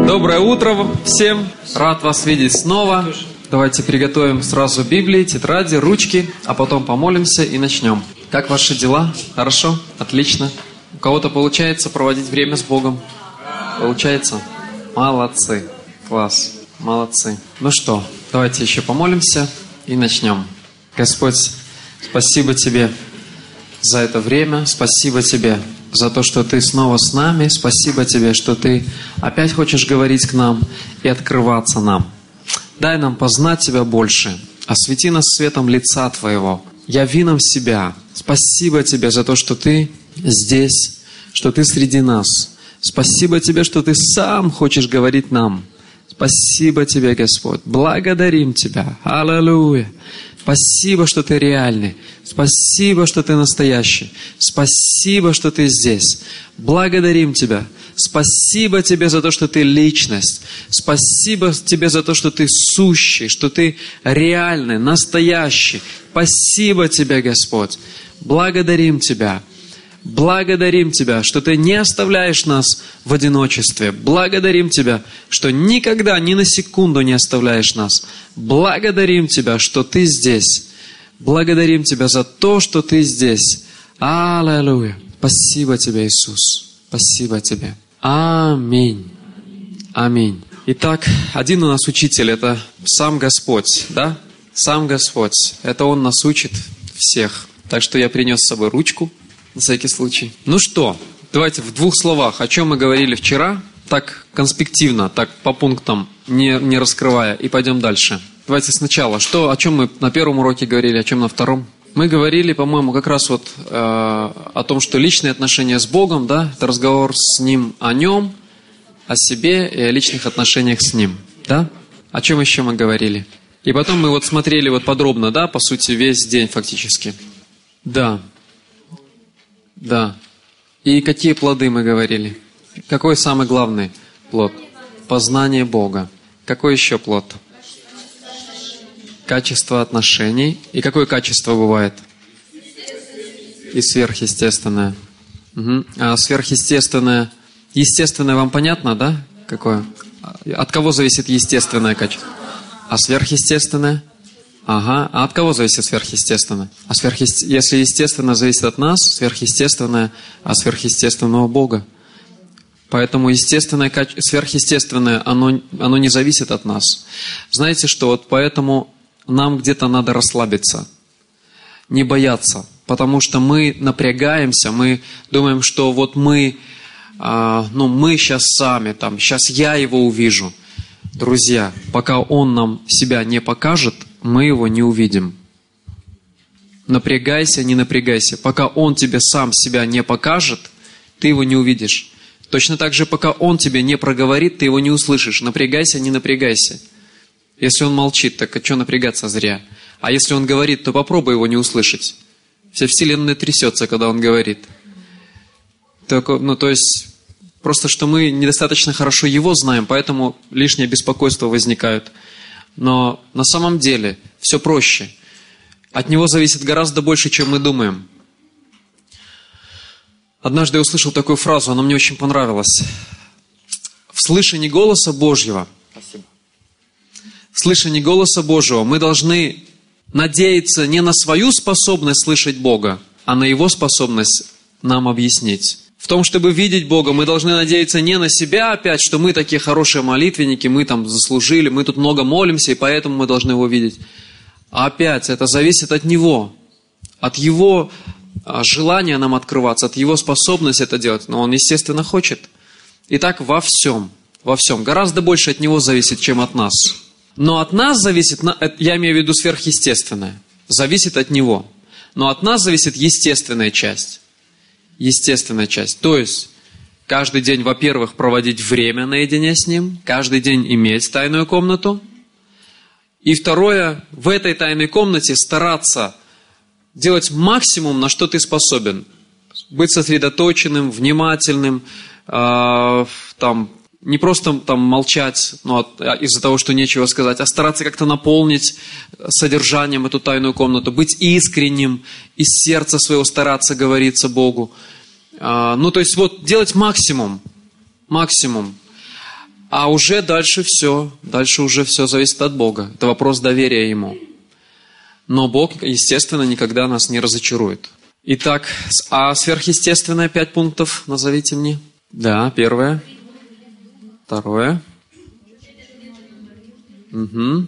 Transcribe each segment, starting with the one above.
Доброе утро всем! Рад вас видеть снова. Давайте приготовим сразу Библии, тетради, ручки, а потом помолимся и начнем. Как ваши дела? Хорошо? Отлично. У кого-то получается проводить время с Богом? Получается? Молодцы. Класс. Молодцы. Ну что, давайте еще помолимся и начнем. Господь, спасибо Тебе за это время. Спасибо Тебе за то, что Ты снова с нами. Спасибо Тебе, что Ты опять хочешь говорить к нам и открываться нам. Дай нам познать Тебя больше. Освети нас светом лица Твоего. Яви нам себя. Спасибо Тебе за то, что Ты здесь, что Ты среди нас. Спасибо Тебе, что Ты сам хочешь говорить нам. Спасибо Тебе, Господь. Благодарим Тебя. Аллилуйя. Спасибо, что Ты реальный. Спасибо, что Ты настоящий. Спасибо, что Ты здесь. Благодарим Тебя. Спасибо Тебе за то, что Ты личность. Спасибо Тебе за то, что Ты сущий, что Ты реальный, настоящий. Спасибо Тебе, Господь. Благодарим Тебя. Благодарим Тебя, что Ты не оставляешь нас в одиночестве. Благодарим Тебя, что никогда, ни на секунду не оставляешь нас. Благодарим Тебя, что Ты здесь. Благодарим Тебя за то, что Ты здесь. Аллилуйя. Спасибо Тебе, Иисус. Спасибо Тебе. Аминь. Аминь. Итак, один у нас учитель, это сам Господь, да? Сам Господь. Это Он нас учит всех. Так что я принес с собой ручку. На всякий случай. Ну что, давайте в двух словах, о чем мы говорили вчера, так конспективно, так по пунктам, не раскрывая, и пойдем дальше. Давайте сначала, о чем мы на первом уроке говорили, о чем на втором? Мы говорили, по-моему, как раз вот о том, что личные отношения с Богом, да, это разговор с Ним о Нем, о себе и о личных отношениях с Ним, да? О чем еще мы говорили? И потом мы вот смотрели вот подробно, да, по сути, весь день фактически. Да. Да. И какие плоды мы говорили? Какой самый главный плод? Познание Бога. Какой еще плод? Качество отношений. И какое качество бывает? И сверхъестественное. Угу. А сверхъестественное, естественное вам понятно, да? Какое? От кого зависит естественное качество? А сверхъестественное? Ага. А от кого зависит сверхъестественное? Если естественное зависит от нас, сверхъестественное от сверхъестественного Бога. Поэтому сверхъестественное, оно не зависит от нас. Знаете что, вот поэтому нам где-то надо расслабиться, не бояться. Потому что мы напрягаемся, мы думаем, что вот мы сейчас сами, сейчас я его увижу. Друзья, пока он нам себя не покажет, мы его не увидим. Напрягайся, не напрягайся. Пока он тебе сам себя не покажет, ты его не увидишь. Точно так же, пока он тебе не проговорит, ты его не услышишь. Напрягайся, не напрягайся. Если он молчит, так а что напрягаться зря? А если он говорит, то попробуй его не услышать. Вся вселенная трясется, когда он говорит. То есть, просто что мы недостаточно хорошо его знаем, поэтому лишнее беспокойство возникает. Но на самом деле все проще. От него зависит гораздо больше, чем мы думаем. Однажды я услышал такую фразу, она мне очень понравилась. В слышании голоса Божьего, в слышании голоса Божьего мы должны надеяться не на свою способность слышать Бога, а на Его способность нам объяснить. В том, чтобы видеть Бога, мы должны надеяться не на себя опять, что мы такие хорошие молитвенники, мы там заслужили, мы тут много молимся, и поэтому мы должны Его видеть. А опять, это зависит от Него, от Его желания нам открываться, от Его способности это делать. Но Он, естественно, хочет. И так во всем. Гораздо больше от Него зависит, чем от нас. Но от нас зависит, я имею в виду сверхъестественное, зависит от Него. Но от нас зависит естественная часть. Естественная часть. То есть, каждый день, во-первых, проводить время наедине с Ним, каждый день иметь тайную комнату. И второе, в этой тайной комнате стараться делать максимум, на что ты способен. Быть сосредоточенным, внимательным, не просто молчать из-за того, что нечего сказать, а стараться как-то наполнить содержанием эту тайную комнату, быть искренним, из сердца своего стараться говориться Богу. То есть делать максимум. А уже дальше все. Дальше уже все зависит от Бога. Это вопрос доверия Ему. Но Бог, естественно, никогда нас не разочарует. Итак, а сверхъестественное 5 пунктов назовите мне. Да, первое. Второе. Угу.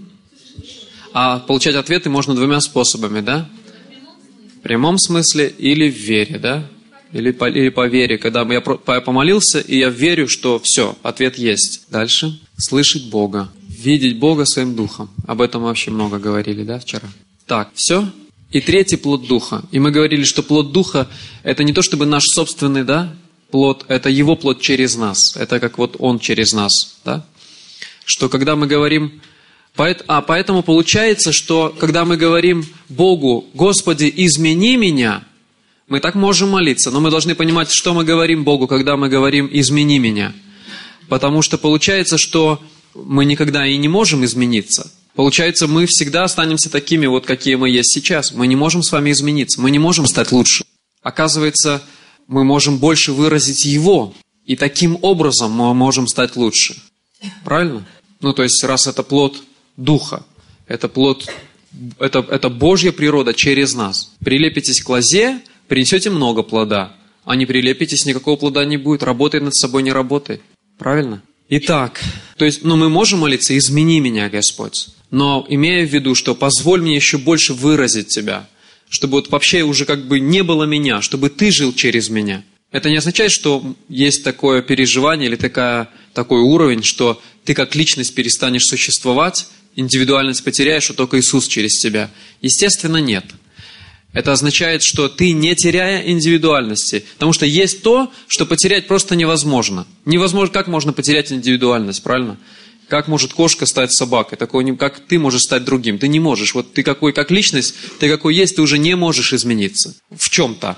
А получать ответы можно 2 способами, да? В прямом смысле или в вере, да? Или по вере, когда я помолился, и я верю, что все, ответ есть. Дальше. Слышать Бога. Видеть Бога своим духом. Об этом мы вообще много говорили, да, вчера? Так, все. И 3 плод Духа. И мы говорили, что плод Духа – это не то чтобы наш собственный, да, плод, это Его плод через нас. Это как вот Он через нас, да? Что когда мы говорим... Поэтому получается, что когда мы говорим Богу: «Господи, измени меня», мы так можем молиться, но мы должны понимать, что мы говорим Богу, когда мы говорим «измени меня». Потому что получается, что мы никогда и не можем измениться. Получается, мы всегда останемся такими, вот какие мы есть сейчас. Мы не можем с вами измениться, мы не можем стать лучше. Оказывается, мы можем больше выразить Его, и таким образом мы можем стать лучше. Правильно? Ну, то есть, раз это плод Духа, это плод, это Божья природа через нас. Прилепитесь к лозе, принесете много плода, а не прилепитесь, никакого плода не будет. Работай над собой, не работай. Правильно? Итак, то есть, мы можем молиться: «Измени меня, Господь», но имея в виду, что позволь мне еще больше выразить Тебя, чтобы вот вообще уже как бы не было меня, чтобы Ты жил через меня. Это не означает, что есть такое переживание или такой уровень, что ты как личность перестанешь существовать, индивидуальность потеряешь, что только Иисус через тебя. Естественно, нет. Это означает, что ты не теряя индивидуальности. Потому что есть то, что потерять просто невозможно. Невозможно, как можно потерять индивидуальность, правильно? Как может кошка стать собакой? Как ты можешь стать другим? Ты не можешь. Вот ты какой, как личность, ты какой есть, ты уже не можешь измениться. В чем-то.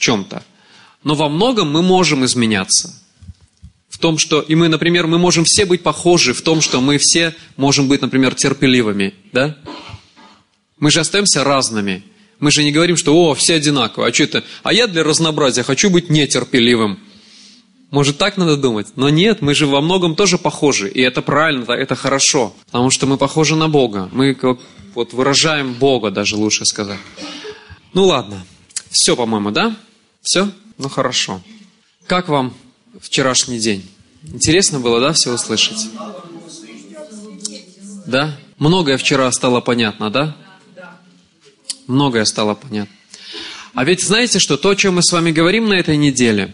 Но во многом мы можем изменяться. В том, что, и мы, например, мы можем все быть похожи в том, что мы все можем быть, например, терпеливыми, да? Мы же остаемся разными. Мы же не говорим, что, все одинаковые, а я для разнообразия хочу быть нетерпеливым. Может, так надо думать? Но нет, мы же во многом тоже похожи, и это правильно, это хорошо, потому что мы похожи на Бога. Мы вот выражаем Бога, даже лучше сказать. Ну ладно, все, по-моему, да? Все? Ну хорошо. Как вам вчерашний день? Интересно было, да, все услышать? Да? Многое вчера стало понятно, да? Многое стало понятно. А ведь знаете что? То, о чем мы с вами говорим на этой неделе,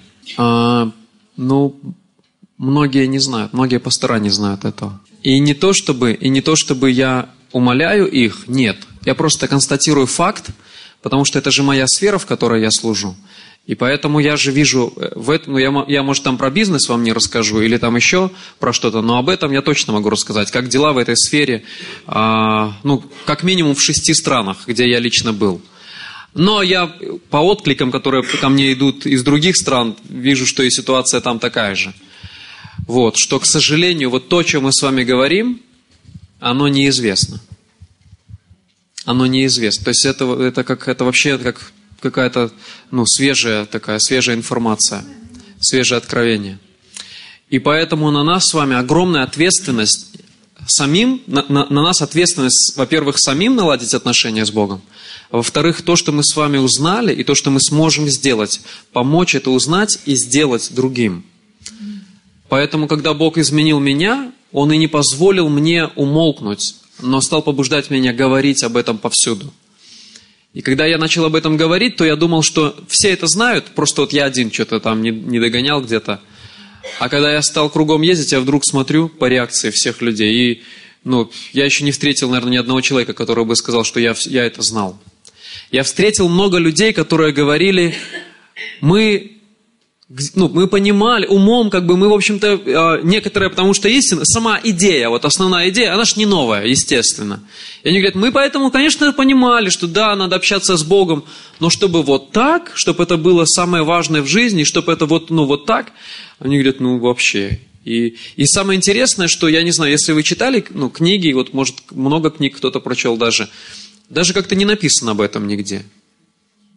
многие не знают, многие пастора не знают этого. И не то, чтобы я умоляю их, нет. Я просто констатирую факт, потому что это же моя сфера, в которой я служу. И поэтому я же вижу в этом, я, может, там про бизнес вам не расскажу, или там еще про что-то, но об этом я точно могу рассказать. Как дела в этой сфере, как минимум в 6 странах, где я лично был. Но я по откликам, которые ко мне идут из других стран, вижу, что и ситуация там такая же. Вот, что, к сожалению, вот то, о чем мы с вами говорим, оно неизвестно. Оно неизвестно. То есть это вообще как какая-то свежая информация, свежее откровение. И поэтому на нас с вами огромная ответственность на нас ответственность, во-первых, самим наладить отношения с Богом, а во-вторых, то, что мы с вами узнали, и то, что мы сможем сделать, помочь это узнать и сделать другим. Поэтому, когда Бог изменил меня, Он и не позволил мне умолкнуть, но стал побуждать меня говорить об этом повсюду. И когда я начал об этом говорить, то я думал, что все это знают, просто вот я один что-то там не догонял где-то. А когда я стал кругом ездить, я вдруг смотрю по реакции всех людей. И я еще не встретил, наверное, ни одного человека, который бы сказал, что я это знал. Я встретил много людей, которые говорили, мы понимали, умом, мы, в общем-то, некоторые, потому что истина, сама идея, вот основная идея, она ж не новая, естественно. И они говорят, мы поэтому, конечно, понимали, что да, надо общаться с Богом, но чтобы вот так, чтобы это было самое важное в жизни, чтобы это вот так, они говорят, вообще. И самое интересное, что, я не знаю, если вы читали книги, вот, может, много книг кто-то прочел даже как-то не написано об этом нигде.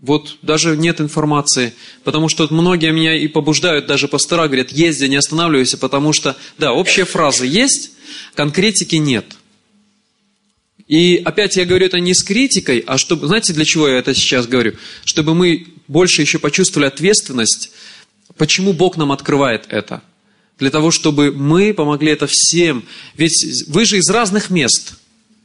Вот даже нет информации, потому что многие меня и побуждают, даже пастора говорят, езди, не останавливайся, потому что, да, общие фразы есть, конкретики нет. И опять я говорю это не с критикой, а чтобы, знаете, для чего я это сейчас говорю? Чтобы мы больше еще почувствовали ответственность, почему Бог нам открывает это. Для того, чтобы мы помогли это всем. Ведь вы же из разных мест.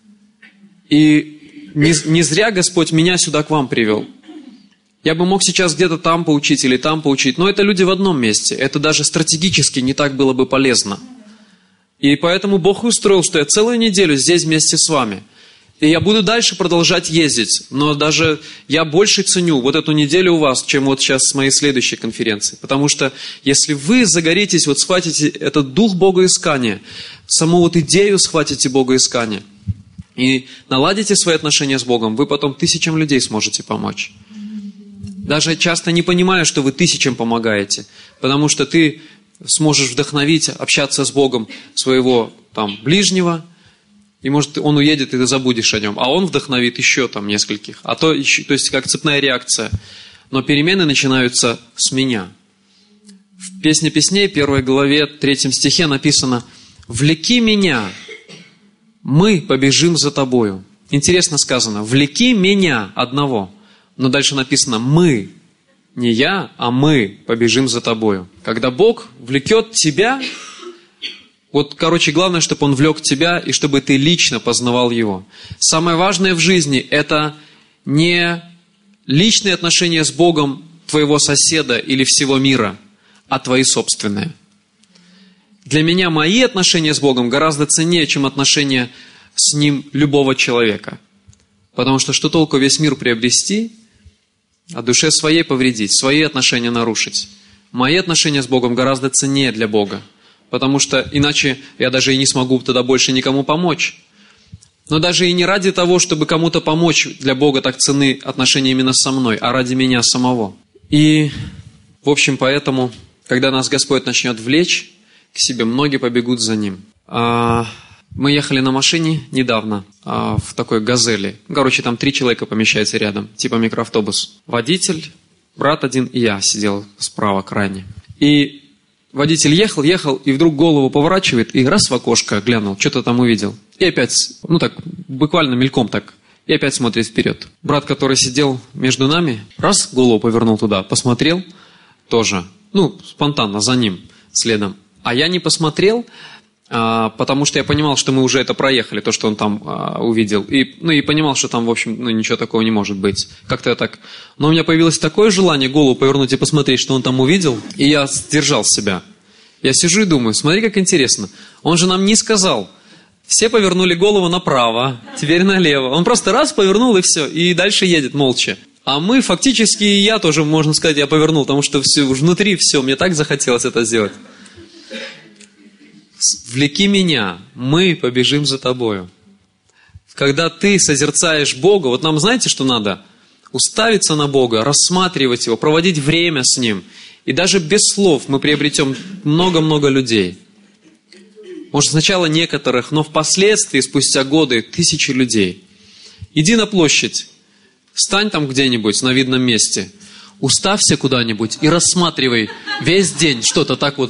И не зря Господь меня сюда к вам привел. Я бы мог сейчас где-то там поучить или там поучить, но это люди в одном месте. Это даже стратегически не так было бы полезно. И поэтому Бог устроил, что я целую неделю здесь вместе с вами. И я буду дальше продолжать ездить. Но даже я больше ценю вот эту неделю у вас, чем вот сейчас с моей следующей конференции. Потому что если вы загоритесь, вот схватите этот дух богоискания, саму вот идею схватите богоискания и наладите свои отношения с Богом, вы потом тысячам людей сможете помочь. Даже часто не понимая, что вы тысячам помогаете. Потому что ты сможешь вдохновить, общаться с Богом своего там ближнего, и может он уедет, и ты забудешь о нем, а он вдохновит еще там нескольких, то есть как цепная реакция. Но перемены начинаются с меня. В Песне песней, 1 главе, 3 стихе написано: «Влеки меня, мы побежим за тобою». Интересно сказано: «Влеки меня одного». Но дальше написано: «Мы». Не я, а мы побежим за тобою. Когда Бог влекет тебя, вот, главное, чтобы Он влек тебя, и чтобы ты лично познавал Его. Самое важное в жизни – это не личные отношения с Богом твоего соседа или всего мира, а твои собственные. Для меня мои отношения с Богом гораздо ценнее, чем отношения с Ним любого человека. Потому что толку весь мир приобрести, а душе своей повредить, свои отношения нарушить. Мои отношения с Богом гораздо ценнее для Бога. Потому что иначе я даже и не смогу тогда больше никому помочь. Но даже и не ради того, чтобы кому-то помочь, для Бога так ценны отношения именно со мной, а ради меня самого. И, в общем, поэтому, когда нас Господь начнет влечь к себе, многие побегут за Ним. Мы ехали на машине недавно в такой «Газели». Там 3 человека помещаются рядом, типа микроавтобус. Водитель, брат один и я сидел справа крайне. И водитель ехал, и вдруг голову поворачивает, и раз в окошко глянул, что-то там увидел. И опять, буквально мельком так, и опять смотрит вперед. Брат, который сидел между нами, раз голову повернул туда, посмотрел тоже, спонтанно за ним, следом. А я не посмотрел, потому что я понимал, что мы уже это проехали, то, что он там увидел. И понимал, что там, в общем, ничего такого не может быть. Как-то так. Но у меня появилось такое желание голову повернуть и посмотреть, что он там увидел, и я сдержал себя. Я сижу и думаю, смотри, как интересно. Он же нам не сказал. Все повернули голову направо, теперь налево. Он просто раз повернул, и все. И дальше едет молча. А мы фактически, и я тоже, можно сказать, я повернул, потому что внутри все, мне так захотелось это сделать. «Влеки меня, мы побежим за тобою». Когда ты созерцаешь Бога, нам знаете, что надо? Уставиться на Бога, рассматривать Его, проводить время с Ним. И даже без слов мы приобретем много-много людей. Может, сначала некоторых, но впоследствии, спустя годы, тысячи людей. Иди на площадь, стань там где-нибудь на видном месте, уставься куда-нибудь и рассматривай весь день что-то так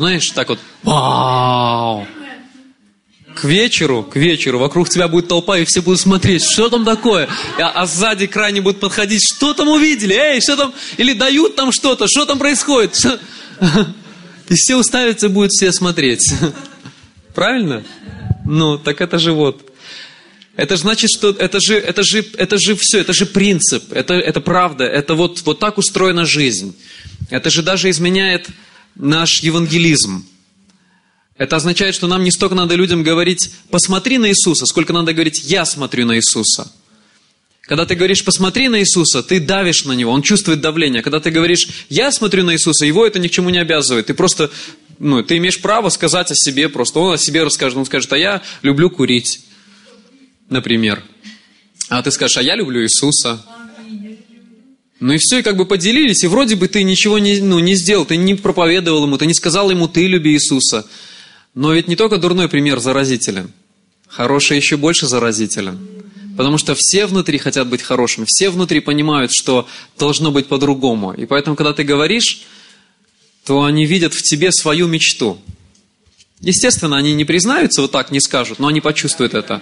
вау! К вечеру вокруг тебя будет толпа, и все будут смотреть, что там такое. А сзади крайне будут подходить, что там увидели, эй, что там, или дают там что-то, что там происходит. И все уставятся, будут все смотреть. Правильно? Так это же Это значит, что это же все, это же принцип, это правда, это вот так устроена жизнь. Это же даже изменяет наш евангелизм. Это означает, что нам не столько надо людям говорить «посмотри на Иисуса», сколько надо говорить «я смотрю на Иисуса». Когда ты говоришь «посмотри на Иисуса», ты давишь на Него, Он чувствует давление. Когда ты говоришь «я смотрю на Иисуса», Его это ни к чему не обязывает. Ты просто, ты имеешь право сказать о себе просто. Он о себе расскажет, он скажет: «А я люблю курить», например. А ты скажешь: «А я люблю Иисуса». И все, и поделились, и вроде бы ты ничего не сделал, ты не проповедовал ему, ты не сказал ему «ты люби Иисуса». Но ведь не только дурной пример заразителен, хороший еще больше заразителен. Потому что все внутри хотят быть хорошими, все внутри понимают, что должно быть по-другому. И поэтому, когда ты говоришь, то они видят в тебе свою мечту. Естественно, они не признаются, вот так не скажут, но они почувствуют это.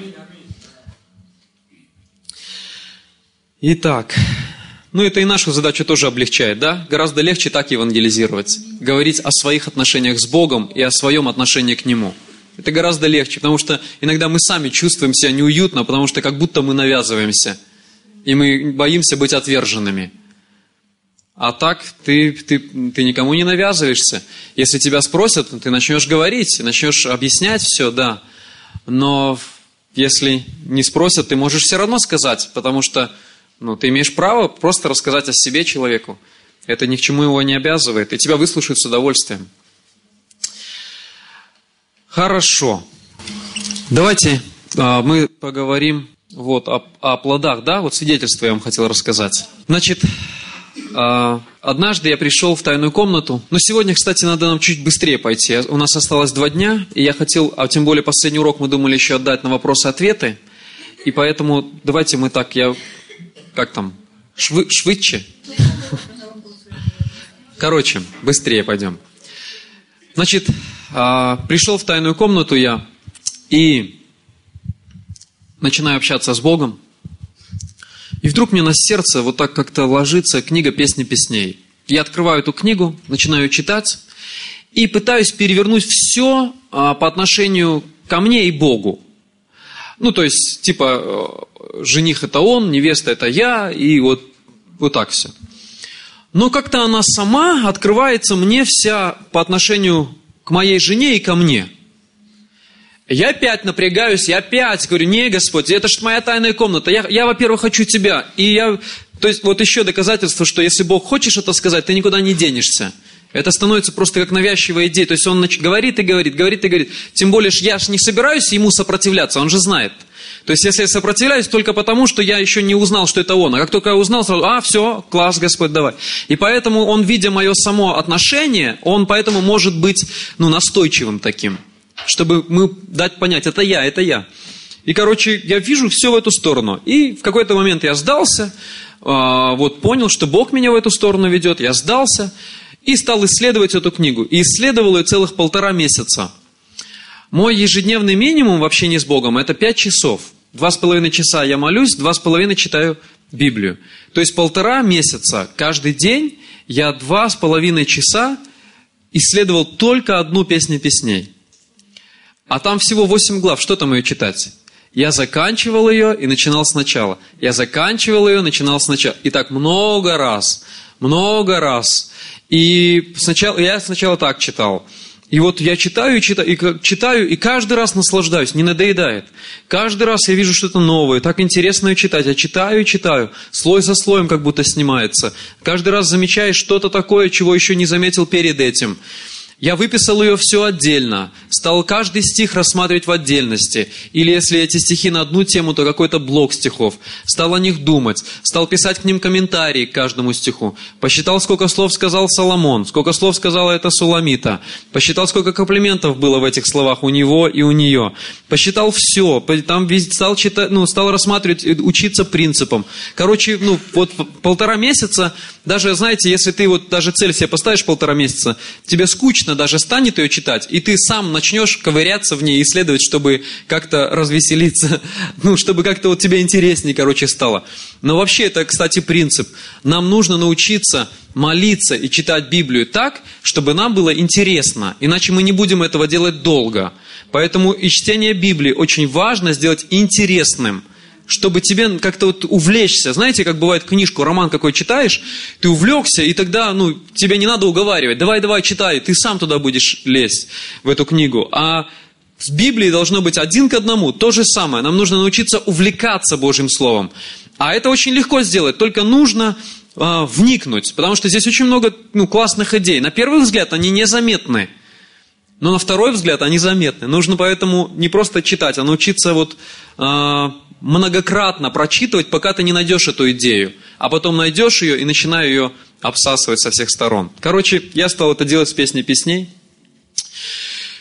Итак, это и нашу задачу тоже облегчает, да? Гораздо легче так евангелизировать. Говорить о своих отношениях с Богом и о своем отношении к Нему. Это гораздо легче, потому что иногда мы сами чувствуем себя неуютно, потому что как будто мы навязываемся. И мы боимся быть отверженными. А так ты никому не навязываешься. Если тебя спросят, ты начнешь говорить, начнешь объяснять все, да. Но если не спросят, ты можешь все равно сказать, потому что ты имеешь право просто рассказать о себе человеку. Это ни к чему его не обязывает, и тебя выслушают с удовольствием. Хорошо. Давайте мы поговорим о плодах, да? Свидетельство я вам хотел рассказать. Значит, однажды я пришел в тайную комнату. Но сегодня, кстати, надо нам чуть быстрее пойти. У нас осталось 2 дня, и я хотел, тем более последний урок мы думали еще отдать на вопросы-ответы. И поэтому давайте мы так, швидше? Короче, быстрее пойдем. Значит, пришел в тайную комнату я и начинаю общаться с Богом. И вдруг мне на сердце вот так как-то ложится книга «Песни песней». Я открываю эту книгу, начинаю читать и пытаюсь перевернуть все по отношению ко мне и Богу. То есть, жених это он, невеста это я, и вот так все. Но как-то она сама открывается мне вся по отношению к моей жене и ко мне. Я опять напрягаюсь, я опять говорю: не, Господь, это же моя тайная комната, я во-первых, хочу Тебя. То есть, еще доказательство, что если Бог хочешь это сказать, ты никуда не денешься. Это становится просто как навязчивая идея. То есть, он говорит и говорит, говорит и говорит. Тем более, я же не собираюсь ему сопротивляться, он же знает. То есть, если я сопротивляюсь, только потому, что я еще не узнал, что это он. А как только я узнал, сразу: все, класс, Господь, давай. И поэтому он, видя мое само отношение, он поэтому может быть, настойчивым таким. Чтобы мы дать понять: это я. И, я вижу все в эту сторону. И в какой-то момент я сдался, понял, что Бог меня в эту сторону ведет, я сдался и стал исследовать эту книгу. И исследовал ее целых 1,5 месяца. Мой ежедневный минимум в общении с Богом – это 5 часов. 2,5 часа я молюсь, 2,5 читаю Библию. То есть 1,5 месяца каждый день я 2,5 часа исследовал только одну «Песню песней». А там всего 8 глав, что там ее читать? Я заканчивал ее и начинал сначала. Я заканчивал ее, начинал сначала. И так много раз. И я сначала так читал. И я читаю, и каждый раз наслаждаюсь, не надоедает. Каждый раз я вижу что-то новое, так интересно ее читать. Я читаю, слой за слоем как будто снимается. Каждый раз замечаешь что-то такое, чего еще не заметил перед этим. Я выписал ее все отдельно, стал каждый стих рассматривать в отдельности. Или если эти стихи на одну тему, то какой-то блок стихов. Стал о них думать, стал писать к ним комментарии к каждому стиху. Посчитал, сколько слов сказал Соломон, сколько слов сказала эта Суламита. Посчитал, сколько комплиментов было в этих словах у него и у нее. Посчитал все, там стал читать, стал рассматривать, учиться принципам. 1,5 месяца, даже, знаете, если ты даже цель себе поставишь 1,5 месяца, тебе скучно даже станет ее читать, и ты сам начнешь ковыряться в ней, исследовать, чтобы как-то развеселиться, чтобы как-то тебе интереснее, стало. Но вообще это, кстати, принцип. Нам нужно научиться молиться и читать Библию так, чтобы нам было интересно, иначе мы не будем этого делать долго. Поэтому и чтение Библии очень важно сделать интересным, чтобы тебе как-то увлечься. Знаете, как бывает книжку, роман какой читаешь, ты увлекся, и тогда, тебе не надо уговаривать. Давай, читай, ты сам туда будешь лезть, в эту книгу. А с Библией должно быть 1 к 1, то же самое. Нам нужно научиться увлекаться Божьим Словом. А это очень легко сделать, только нужно вникнуть, потому что здесь очень много классных идей. На первый взгляд они незаметны, но на второй взгляд они заметны. Нужно поэтому не просто читать, а научиться многократно прочитывать, пока ты не найдешь эту идею. А потом найдешь ее и начинаю ее обсасывать со всех сторон. Я стал это делать с «Песней песней».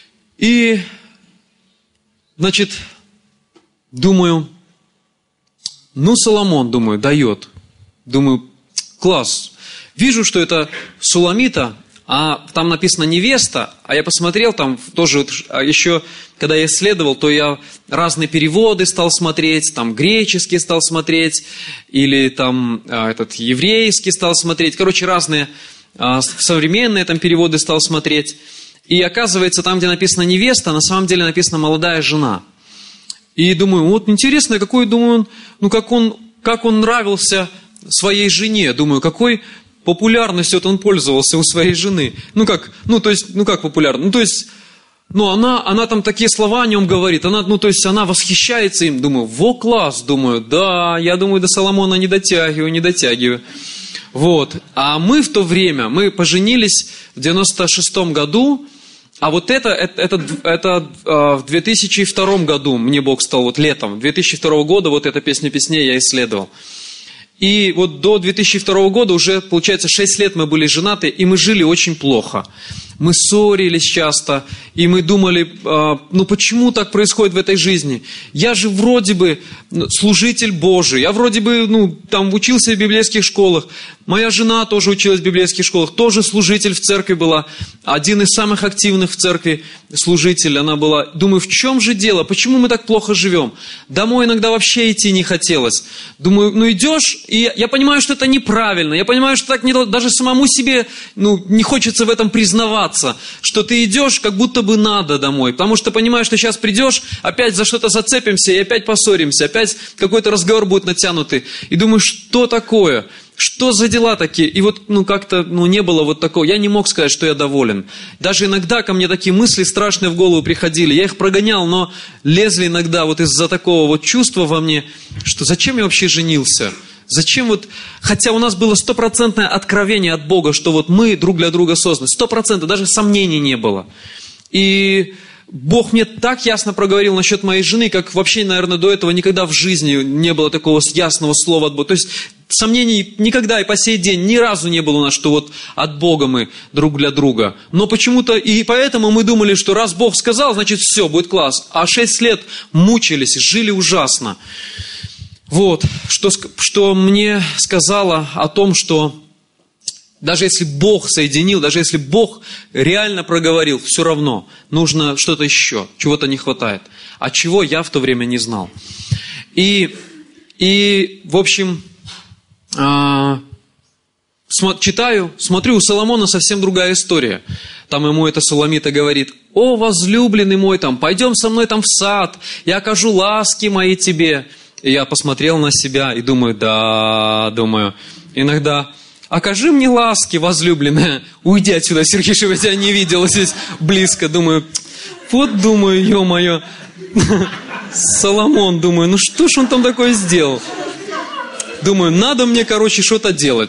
И, думаю, Ну, Соломон, думаю, дает. Думаю, класс. Вижу, что это Суламита, а там написано невеста, а я посмотрел там тоже, еще когда я исследовал, то я разные переводы стал смотреть, там греческий стал смотреть, или там еврейский стал смотреть, короче, разные современные там переводы стал смотреть. И оказывается, там, где написано невеста, на самом деле написано молодая жена. И думаю, вот интересно, какой, думаю, как он нравился своей жене, думаю, какой популярностью он пользовался у своей жены. Как популярно? Она там такие слова о нем говорит, она восхищается им, думаю, класс, думаю, да, я думаю, до Соломона не дотягиваю. Вот, а мы в то время, мы поженились в 96-м году, а вот это в 2002 году мне Бог стал, летом 2002 года, эта «Песня песней» я исследовал. И до 2002 года уже, получается, 6 лет мы были женаты, и мы жили очень плохо. Мы ссорились часто, и мы думали, почему так происходит в этой жизни? Я же вроде бы служитель Божий, я вроде бы, учился в библейских школах. Моя жена тоже училась в библейских школах, тоже служитель в церкви была, один из самых активных в церкви служителей она была. Думаю, в чем же дело? Почему мы так плохо живем? Домой иногда вообще идти не хотелось. Думаю, идешь, и я понимаю, что это неправильно. Я понимаю, что так даже самому себе не хочется в этом признаваться, что ты идешь, как будто бы надо домой. Потому что понимаешь, что сейчас придешь, опять за что-то зацепимся, и опять поссоримся, опять какой-то разговор будет натянутый. И думаю, что такое? Что за дела такие? И не было такого. Я не мог сказать, что я доволен. Даже иногда ко мне такие мысли страшные в голову приходили. Я их прогонял, но лезли иногда из-за такого чувства во мне, что зачем я вообще женился? Зачем хотя у нас было 100% откровение от Бога, что мы друг для друга созданы. 100%, даже сомнений не было. И Бог мне так ясно проговорил насчет моей жены, как вообще, наверное, до этого никогда в жизни не было такого ясного слова от Бога. То есть сомнений никогда и по сей день ни разу не было у нас, что от Бога мы друг для друга. Но почему-то и поэтому мы думали, что раз Бог сказал, значит все, будет класс. А 6 лет мучились, жили ужасно. Что мне сказала о том, что даже если Бог соединил, даже если Бог реально проговорил, все равно нужно что-то еще, чего-то не хватает. А чего я в то время не знал. И в общем, смотрю, у Соломона совсем другая история. Там ему эта Суламита говорит: «О, возлюбленный мой, пойдем со мной в сад, я окажу ласки мои тебе». И я посмотрел на себя и думаю, иногда: «Окажи мне ласки, возлюбленная, уйди отсюда, Сергей, чтобы я тебя не видел здесь близко». Думаю, ё-моё, Соломон, думаю, что ж он там такое сделал? Думаю, надо мне, что-то делать,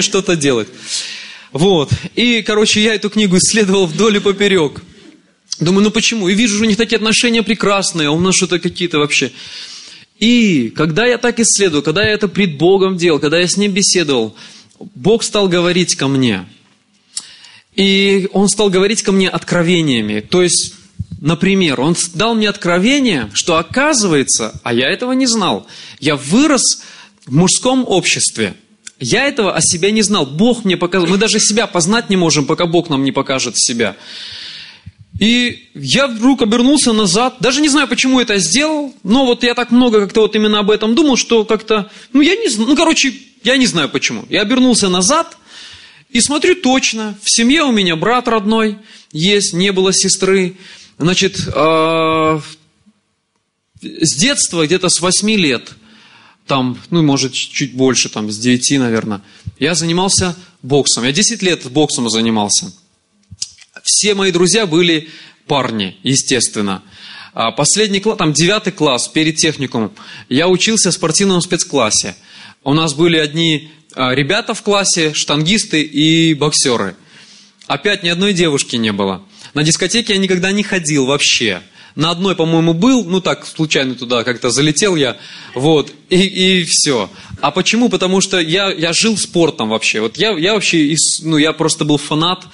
И, я эту книгу исследовал вдоль и поперек. Думаю, почему? И вижу, у них такие отношения прекрасные, а у нас что-то какие-то вообще... И когда я так исследовал, когда я это пред Богом делал, когда я с Ним беседовал, Бог стал говорить ко мне. И Он стал говорить ко мне откровениями. То есть, например, Он дал мне откровение, что оказывается, а я этого не знал, я вырос в мужском обществе. Я этого о себе не знал. Бог мне показал. Мы даже себя познать не можем, пока Бог нам не покажет себя. И я вдруг обернулся назад, даже не знаю, почему это сделал, но я так много как-то именно об этом думал, что как-то, я не знаю почему. Я обернулся назад и смотрю точно, в семье у меня брат родной есть, не было сестры. Значит, с детства, где-то с 8 лет, может, чуть больше, с 9, наверное, я занимался боксом. Я 10 лет боксом занимался. Все мои друзья были парни, естественно. Последний класс, 9 класс, перед техникумом, я учился в спортивном спецклассе. У нас были одни ребята в классе, штангисты и боксеры. Опять ни одной девушки не было. На дискотеке я никогда не ходил вообще. На одной, по-моему, был, случайно туда как-то залетел я, и все. А почему? Потому что я жил спортом вообще. Я вообще, я просто был фанат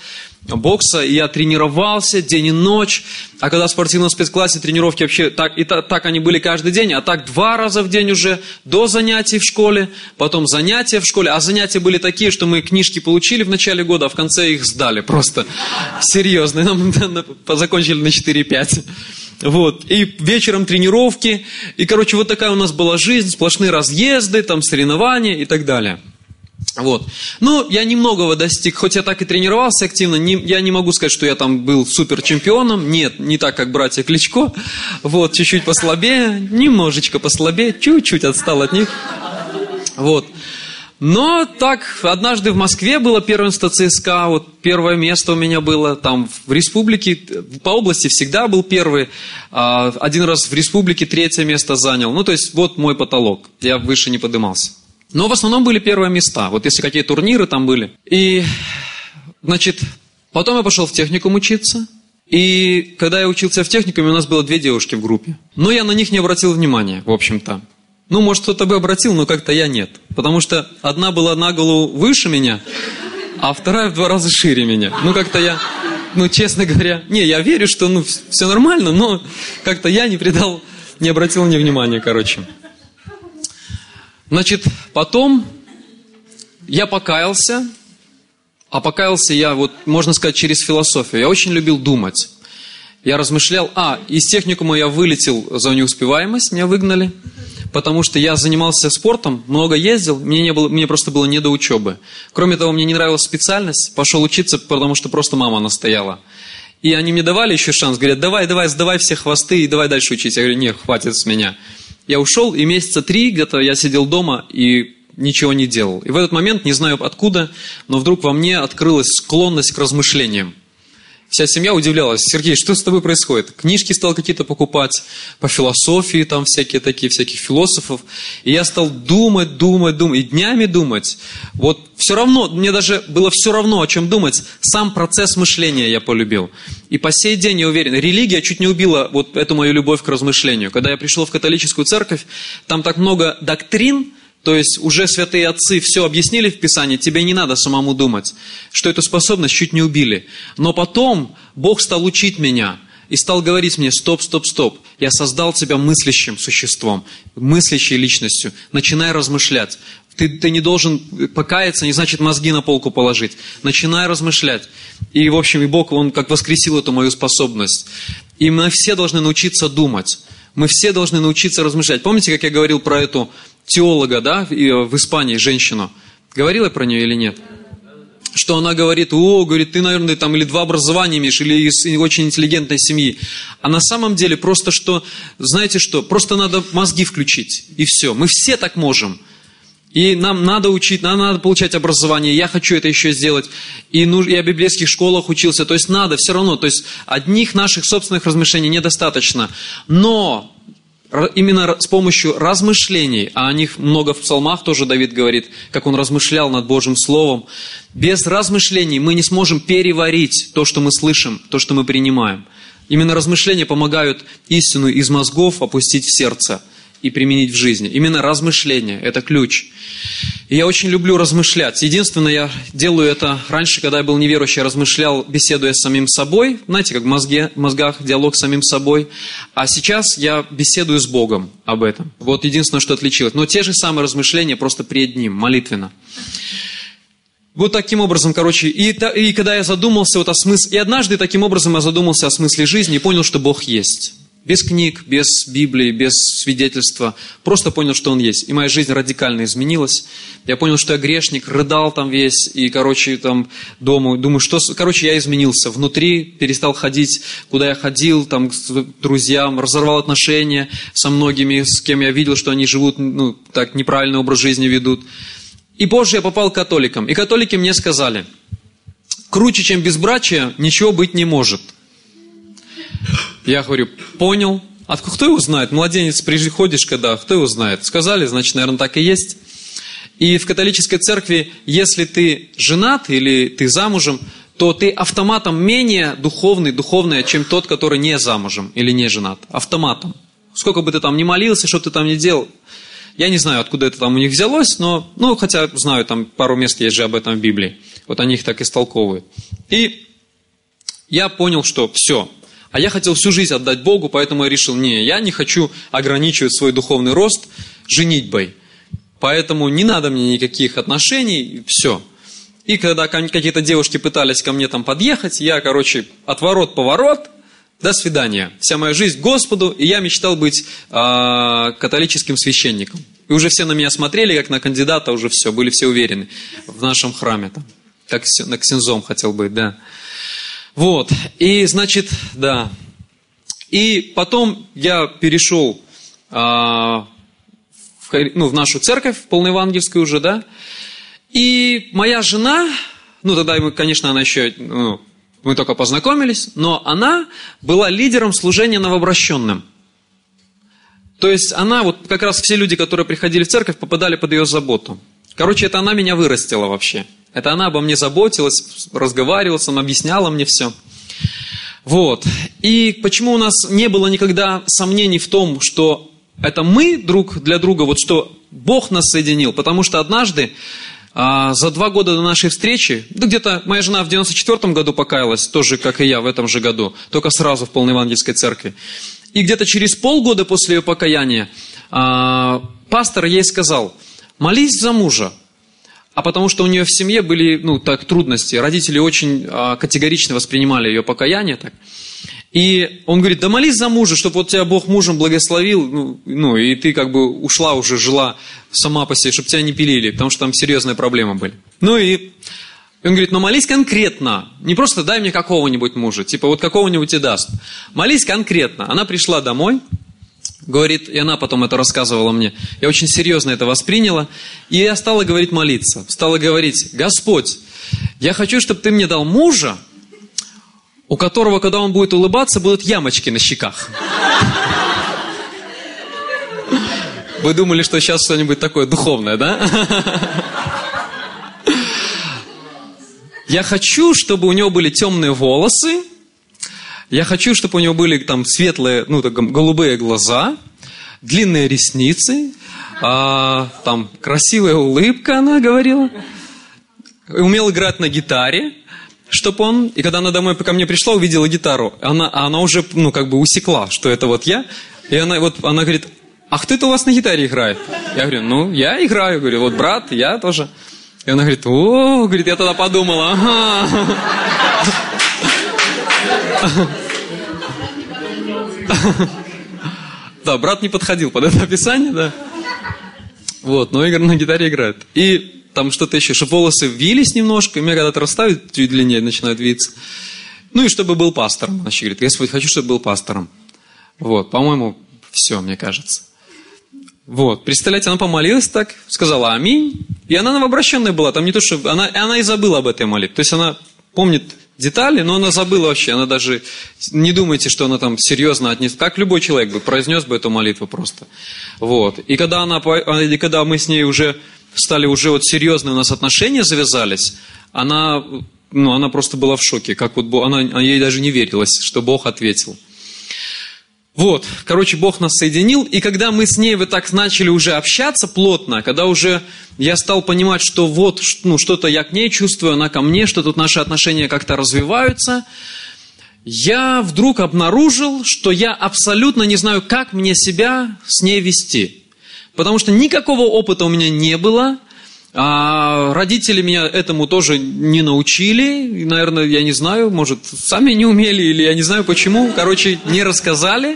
бокса, и я тренировался день и ночь. А когда в спортивном спецклассе тренировки вообще так они были каждый день, а так 2 раза в день уже до занятий в школе, потом занятия в школе. А занятия были такие, что мы книжки получили в начале года, а в конце их сдали просто. Серьезно, нам закончили на 4-5. Вот. И вечером тренировки. И, короче, вот такая у нас была жизнь, сплошные разъезды, там соревнования и так далее. Вот. Ну, я немногого достиг, хоть я так и тренировался активно, я не могу сказать, что я там был супер чемпионом. Нет, не так, как братья Кличко. Вот, чуть-чуть послабее, немножечко послабее, чуть-чуть отстал от них. Вот. Но так, однажды в Москве было первенство ЦСКА, вот первое место у меня было, там в республике, по области всегда был первый, один раз в республике 3-е место занял. Ну, то есть, вот мой потолок, я выше не поднимался. Но в основном были первые места, вот если какие турниры там были. И, значит, потом я пошел в техникум учиться. И когда я учился в техникуме, у нас было 2 девушки в группе. Но я на них не обратил внимания, в общем-то. Ну, может, кто-то бы обратил, но как-то я нет. Потому что одна была на голову выше меня, а вторая в 2 раза шире меня. Ну, как-то я, честно говоря... Не, я верю, что, все нормально, но как-то я не обратил ни внимания, короче. Значит, потом я покаялся, а покаялся я, вот, можно сказать, через философию. Я очень любил думать. Я размышлял, из техникума я вылетел за неуспеваемость, меня выгнали, потому что я занимался спортом, много ездил, мне просто было не до учебы. Кроме того, мне не нравилась специальность, пошел учиться, потому что просто мама настояла. И они мне давали еще шанс, говорят, давай, сдавай все хвосты и давай дальше учить. Я говорю, нет, хватит с меня. Я ушел, и месяца 3 где-то я сидел дома и ничего не делал. И в этот момент, не знаю откуда, но вдруг во мне открылась склонность к размышлениям. Вся семья удивлялась. Сергей, что с тобой происходит? Книжки стал какие-то покупать по философии, там всяких философов. И я стал думать, и днями думать. Вот все равно, мне даже было все равно, о чем думать. Сам процесс мышления я полюбил. И по сей день я уверен, религия чуть не убила вот эту мою любовь к размышлению. Когда я пришел в католическую церковь, там так много доктрин, то есть уже святые отцы все объяснили в Писании, тебе не надо самому думать, что эту способность чуть не убили. Но потом Бог стал учить меня и стал говорить мне, стоп, я создал тебя мыслящим существом, мыслящей личностью, начинай размышлять. Ты не должен покаяться, не значит мозги на полку положить. Начинай размышлять. И, в общем, и Бог, Он как воскресил эту мою способность. И мы все должны научиться думать. Мы все должны научиться размышлять. Помните, как я говорил про эту теолога, да, в Испании, женщину? Говорил я про нее или нет? Что она говорит, ты, наверное, там или 2 образования имеешь, или из очень интеллигентной семьи. А на самом деле просто знаете что, просто надо мозги включить, и все. Мы все так можем. И нам надо учить, нам надо получать образование, я хочу это еще сделать. И я в библейских школах учился, то есть надо все равно. То есть одних наших собственных размышлений недостаточно. Но именно с помощью размышлений, а о них много в псалмах тоже Давид говорит, как он размышлял над Божьим Словом. Без размышлений мы не сможем переварить то, что мы слышим, то, что мы принимаем. Именно размышления помогают истину из мозгов опустить в сердце и применить в жизни. Именно размышление – это ключ. И я очень люблю размышлять. Единственное, я делаю это раньше, когда я был неверующий, я размышлял, беседуя с самим собой. Знаете, как в мозгах диалог с самим собой. А сейчас я беседую с Богом об этом. Вот единственное, что отличилось. Но те же самые размышления, просто пред Ним, молитвенно. Вот таким образом, и когда я задумался о смысле, и однажды таким образом я задумался о смысле жизни и понял, что Бог есть. Без книг, без Библии, без свидетельства. Просто понял, что Он есть. И моя жизнь радикально изменилась. Я понял, что я грешник, рыдал там весь. И, там дома, думаю, я изменился. Внутри перестал ходить, куда я ходил, там, к друзьям, разорвал отношения со многими, с кем я видел, что они живут, так, неправильный образ жизни ведут. И позже я попал к католикам. И католики мне сказали, круче, чем безбрачие, ничего быть не может. Я говорю, понял. А кто его знает? Младенец приходишь, когда? Кто его знает? Сказали, значит, наверное, так и есть. И в католической церкви, если ты женат или ты замужем, то ты автоматом менее духовный, чем тот, который не замужем или не женат. Автоматом. Сколько бы ты там ни молился, что ты там ни делал. Я не знаю, откуда это там у них взялось, но, хотя знаю, там пару мест есть же об этом в Библии. Вот они их так истолковывают. И я понял, что все. А я хотел всю жизнь отдать Богу, поэтому я решил, я не хочу ограничивать свой духовный рост женитьбой. Поэтому не надо мне никаких отношений, все. И когда какие-то девушки пытались ко мне там подъехать, я, отворот-поворот, до свидания. Вся моя жизнь Господу, и я мечтал быть католическим священником. И уже все на меня смотрели, как на кандидата, уже все, были все уверены в нашем храме. Там, как на ксензом хотел быть, да. Вот, и значит, да. И потом я перешел в нашу церковь, полноевангельскую уже, да. И моя жена, тогда мы, конечно, она еще, мы только познакомились, но она была лидером служения новообращенным. То есть она, как раз все люди, которые приходили в церковь, попадали под ее заботу. Это она меня вырастила вообще. Это она обо мне заботилась, разговаривала, она объясняла мне все. Вот. И почему у нас не было никогда сомнений в том, что это мы друг для друга, что Бог нас соединил. Потому что однажды, за 2 года до нашей встречи, где-то моя жена в 94 году покаялась, тоже как и я в этом же году, только сразу в полноевангельской церкви. И где-то через полгода после ее покаяния пастор ей сказал: молись за мужа. А потому что у нее в семье были трудности. Родители очень категорично воспринимали ее покаяние. Так. И он говорит: да молись за мужа, чтобы тебя Бог мужем благословил, и ты ушла уже, жила сама по себе, чтобы тебя не пилили, потому что там серьезные проблемы были. И он говорит: молись конкретно, не просто дай мне какого-нибудь мужа, какого-нибудь и даст. Молись конкретно. Она пришла домой, говорит, и она потом это рассказывала мне. Я очень серьезно это восприняла, и я стала молиться. Стала говорить: Господь, я хочу, чтобы ты мне дал мужа, у которого, когда он будет улыбаться, будут ямочки на щеках. Вы думали, что сейчас что-нибудь такое духовное, да? Я хочу, чтобы у него были темные волосы. Я хочу, чтобы у него были светлые, голубые глаза, длинные ресницы, красивая улыбка, она говорила. Умел играть на гитаре. Чтобы он, и когда она домой ко мне пришла, увидела гитару, она уже, усекла, что это я. И она говорит: а кто это у вас на гитаре играет? Я говорю: я играю. Говорю: брат, я тоже. И она говорит: я тогда подумала, ага. Да, брат не подходил под это описание, да. Но Игорь на гитаре играет. И там что-то еще, чтобы волосы вились немножко, и меня когда-то расставят чуть длиннее, начинают виться. И чтобы был пастором. Она еще говорит: Господь, хочу, чтобы был пастором. По-моему, все, мне кажется. Представляете, она помолилась так, сказала аминь, и она новообращенная была. Там не то, что она и забыла об этой молитве. То есть она помнит детали, но она забыла вообще. Она даже, не думайте, что она там серьезно отнесла. Как любой человек бы произнес бы эту молитву просто. И когда мы с ней уже стали серьезные у нас отношения завязались, она просто была в шоке. Ей даже не верилось, что Бог ответил. Бог нас соединил, и когда мы с ней так начали уже общаться плотно, когда уже я стал понимать, что что-то я к ней чувствую, она ко мне, что тут наши отношения как-то развиваются, я вдруг обнаружил, что я абсолютно не знаю, как мне себя с ней вести. Потому что никакого опыта у меня не было, родители меня этому тоже не научили, и, наверное, я не знаю, может, сами не умели, или я не знаю почему, не рассказали.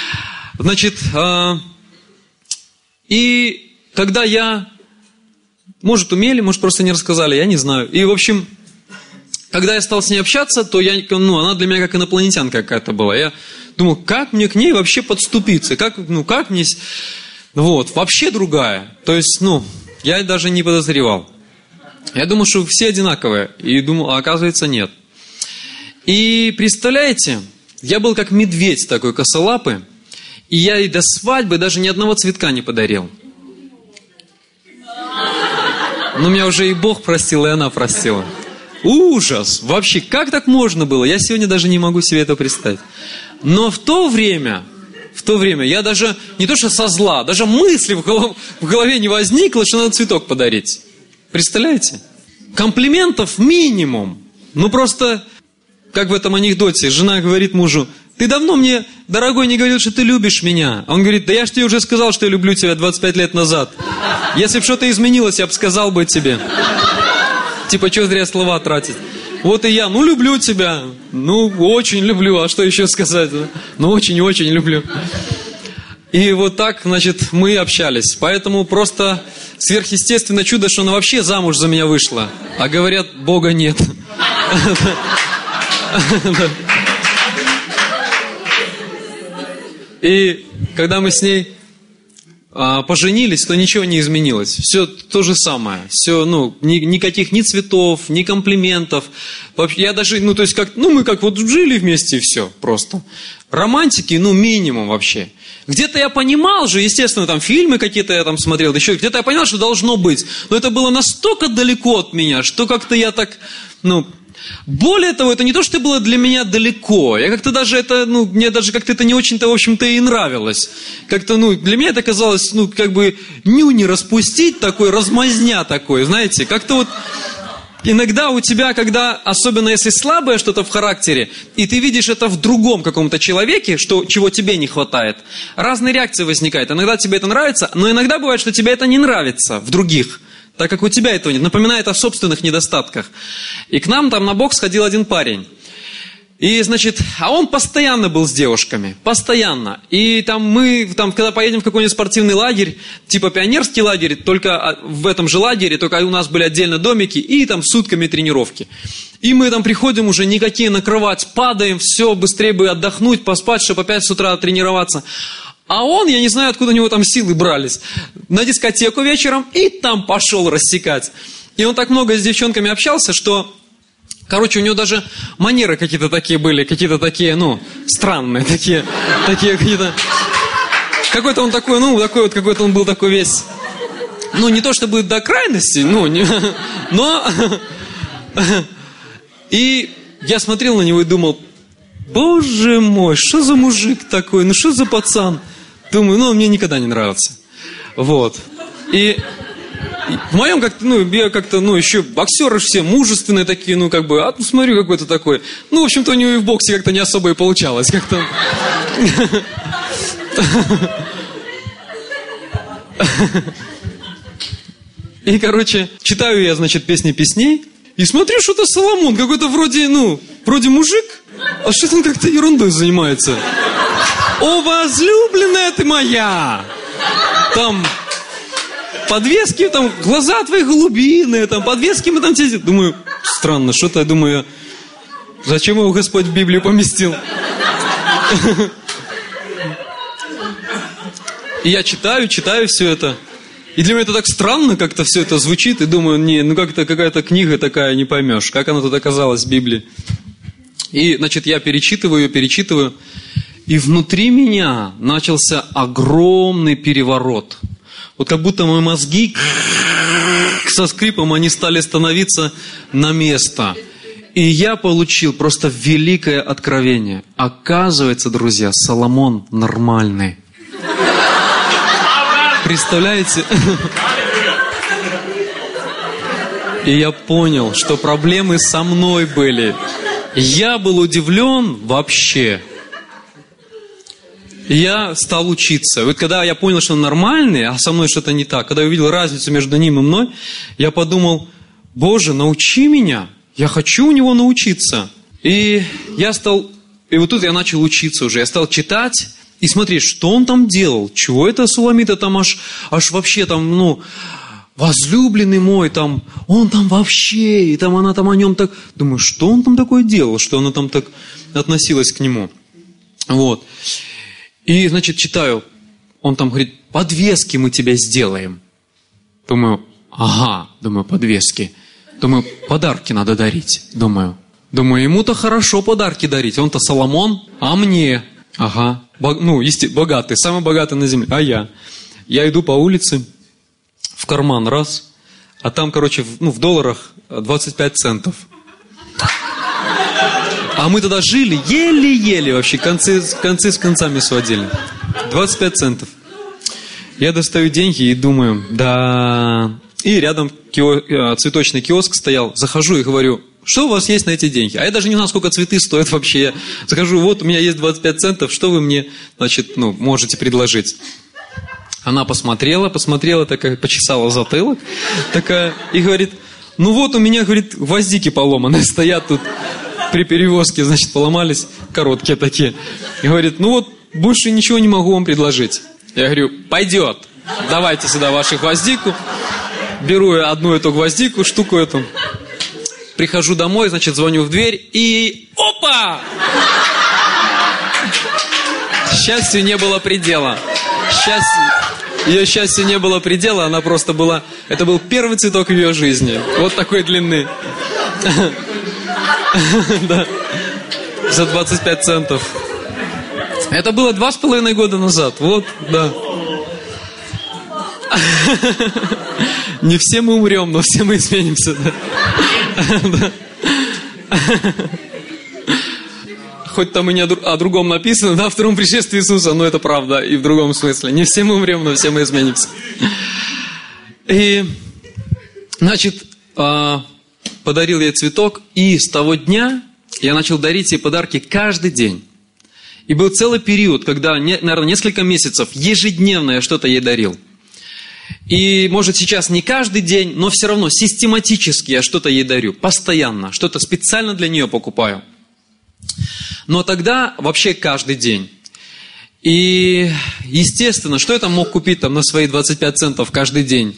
И когда может, умели, может, просто не рассказали, я не знаю. И, в общем, когда я стал с ней общаться, то она для меня как инопланетянка какая-то была. Я думал, как мне к ней вообще подступиться, как мне... вообще другая. То есть, я даже не подозревал. Я думал, что все одинаковые. И думал, а оказывается, нет. И представляете, я был как медведь такой косолапый, и я ей до свадьбы даже ни одного цветка не подарил. Но меня уже и Бог простил, и она простила. Ужас! Вообще, как так можно было? Я сегодня даже не могу себе это представить. Но в то время я даже, не то что со зла, даже мысли в голове не возникло, что надо цветок подарить. Представляете? Комплиментов минимум. Просто как в этом анекдоте, жена говорит мужу: ты давно мне, дорогой, не говорил, что ты любишь меня. А он говорит: да я ж тебе уже сказал, что я люблю тебя 25 лет назад. Если бы что-то изменилось, я бы сказал бы тебе. Типа, что зря слова тратить. Вот и я, люблю тебя. Очень люблю, а что еще сказать? Очень-очень люблю. И вот так, значит, мы общались. Поэтому просто сверхъестественное чудо, что она вообще замуж за меня вышла. А говорят, Бога нет. И когда мы с ней поженились, то ничего не изменилось. Все то же самое. Все, никаких ни цветов, ни комплиментов. Я даже, мы как вот жили вместе и все просто. Романтики, минимум вообще. Где-то я понимал же, естественно, там фильмы какие-то я там смотрел, еще где-то я понял, что должно быть. Но это было настолько далеко от меня, что как-то я так, Более того, это не то, что было для меня далеко. Я как-то даже мне даже как-то это не очень-то, в общем-то, и нравилось. Как-то, для меня это казалось, не распустить такой, размазня такой, знаете. Как-то вот иногда у тебя, особенно если слабое что-то в характере, и ты видишь это в другом каком-то человеке, чего тебе не хватает, разные реакции возникают. Иногда тебе это нравится, но иногда бывает, что тебе это не нравится в других. Так как у тебя этого нет. Напоминает о собственных недостатках. И к нам там на бокс ходил один парень. И, значит, а он постоянно был с девушками. Постоянно. И когда поедем в какой-нибудь спортивный лагерь, типа пионерский лагерь, только в этом же лагере, только у нас были отдельно домики, и там сутками тренировки. И мы там приходим уже никакие на кровать, падаем, все, быстрее бы отдохнуть, поспать, чтобы опять с утра тренироваться. А он, я не знаю, откуда у него там силы брались, на дискотеку вечером и там пошел рассекать. И он так много с девчонками общался, что, у него даже манеры какие-то такие были, какие-то такие, странные, такие какие-то... Какой-то он такой, какой-то он был такой весь, не то чтобы до крайности, но... И я смотрел на него и думал: боже мой, что за мужик такой, что за пацан? Думаю, он мне никогда не нравится. Вот. И в моем я еще боксеры все мужественные такие, смотрю, какой-то такой. В общем-то, у него и в боксе как-то не особо и получалось. Как-то... И, читаю я, песни песней, и смотрю, что-то Соломон, какой-то вроде мужик, а что-то он как-то ерундой занимается. О, возлюбленная ты моя! Там подвески, глаза твои голубиные, подвески мы там тебе... Думаю, странно, что-то, я думаю, зачем его Господь в Библию поместил? И я читаю все это. И для меня это так странно как-то все это звучит. И думаю, как-то какая-то книга такая, не поймешь. Как она тут оказалась в Библии? И, я перечитываю. И внутри меня начался огромный переворот. Вот как будто мои мозги со скрипом, они стали становиться на место. И я получил просто великое откровение. Оказывается, друзья, Соломон нормальный. Представляете? И я понял, что проблемы со мной были. Я был удивлен вообще. И я стал учиться. Вот когда я понял, что он нормальный, а со мной что-то не так, когда я увидел разницу между ним и мной, я подумал: Боже, научи меня. Я хочу у него научиться. И вот тут я начал учиться уже. Я стал читать и смотреть, что он там делал. Чего это Суламита там аж вообще возлюбленный мой, он там вообще, и она там о нем так... Думаю, что он там такое делал, что она там так относилась к нему. Вот. И, читаю, он там говорит: подвески мы тебе сделаем. Думаю, подвески. Думаю, подарки надо дарить. Думаю, ему-то хорошо подарки дарить. Он-то Соломон, а мне? Ага. Богатый, самый богатый на земле. А я? Я иду по улице, в карман раз, а там, в долларах 25 центов. А мы тогда жили еле-еле вообще, концы с концами сводили. 25 центов. Я достаю деньги и думаю, да... И рядом цветочный киоск стоял. Захожу и говорю: что у вас есть на эти деньги? А я даже не знаю, сколько цветы стоят вообще. Я захожу, вот у меня есть 25 центов, что вы мне, значит, можете предложить? Она посмотрела, такая, почесала затылок, такая, и говорит, ну вот у меня, говорит, гвоздики поломанные стоят тут при перевозке, значит, поломались, короткие такие. И говорит, ну вот, больше ничего не могу вам предложить. Я говорю, пойдет, давайте сюда вашу гвоздику. Беру я одну эту гвоздику, штуку эту. Прихожу домой, значит, звоню в дверь и... Опа! Счастью не было предела. Ее счастью не было предела, она просто была... Это был первый цветок в ее жизни. Вот такой длины. Да. За 25 центов. Это было 2,5 года назад. Вот, да. Не все мы умрем, но все мы изменимся. Да. Хоть там и не о другом написано, да, о втором пришествии Иисуса, но это правда и в другом смысле. Не все мы умрем, но все мы изменимся. И, значит, подарил ей цветок, и с того дня я начал дарить ей подарки каждый день. И был целый период, когда, наверное, несколько месяцев ежедневно я что-то ей дарил. И, может, сейчас не каждый день, но все равно систематически я что-то ей дарю. Постоянно. Что-то специально для нее покупаю. Но тогда вообще каждый день. И, естественно, что я там мог купить там, на свои 25 центов каждый день?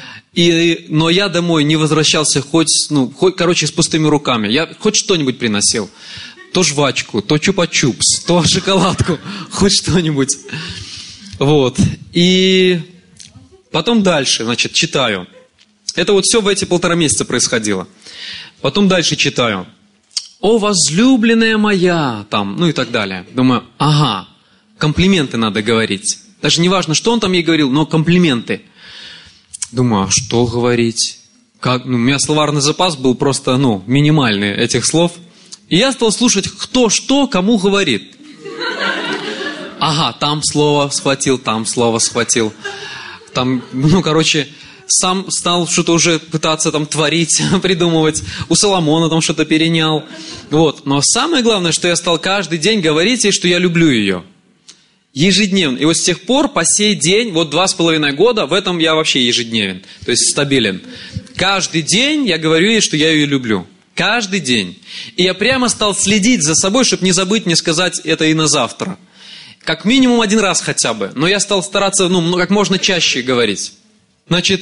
Но я домой не возвращался хоть, с пустыми руками. Я хоть что-нибудь приносил. То жвачку, то чупа-чупс, то шоколадку. Хоть что-нибудь. Вот. И потом дальше, значит, читаю. Это вот все в эти 1,5 месяца происходило. Потом дальше читаю. «О, возлюбленная моя», там, и так далее. Думаю, ага, комплименты надо говорить. Даже не важно, что он там ей говорил, но комплименты. Думаю, а что говорить? У меня словарный запас был просто, минимальный этих слов. И я стал слушать, кто что кому говорит. Ага, там слово схватил, там слово схватил. Там, сам стал что-то уже пытаться там творить, придумывать. У Соломона там что-то перенял. Вот. Но самое главное, что я стал каждый день говорить ей, что я люблю ее. Ежедневно. И вот с тех пор, по сей день, 2,5 года, в этом я вообще ежедневен. То есть стабилен. Каждый день я говорю ей, что я ее люблю. Каждый день. И я прямо стал следить за собой, чтобы не забыть мне сказать это и на завтра. Как минимум 1 раз хотя бы. Но я стал стараться, как можно чаще говорить. Значит,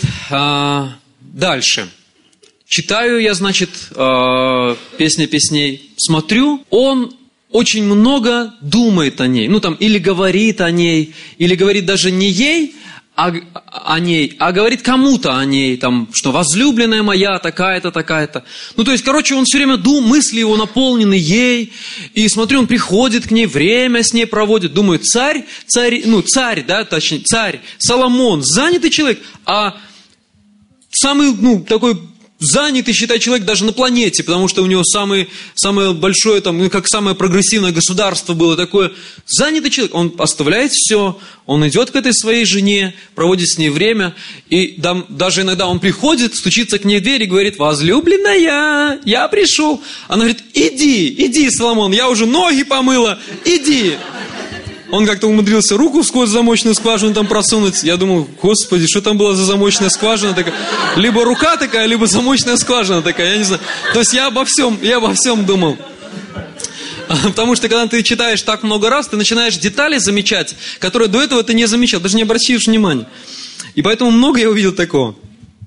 дальше. Читаю я, значит, «Песня песней». Смотрю, он очень много думает о ней. Или говорит о ней, или говорит даже не ей, о ней, а говорит кому-то о ней, что возлюбленная моя такая-то, такая-то. То есть, он все время мысли его наполнены ей, и смотрю, он приходит к ней, время с ней проводит. Думаю, царь, Соломон, занятый человек, а самый, такой занятый, считай, человек даже на планете, потому что у него самое большое, как самое прогрессивное государство было такое. Занятый человек, он оставляет все, он идет к этой своей жене, проводит с ней время, и даже иногда он приходит, стучится к ней в дверь и говорит, возлюбленная, я пришел. Она говорит, иди, Соломон, я уже ноги помыла, иди. Он как-то умудрился руку сквозь замочную скважину там просунуть. Я думал, господи, что там была за замочная скважина такая? Либо рука такая, либо замочная скважина такая, я не знаю. То есть я обо всем думал. Потому что когда ты читаешь так много раз, ты начинаешь детали замечать, которые до этого ты не замечал, даже не обращаешь внимания. И поэтому много я увидел такого.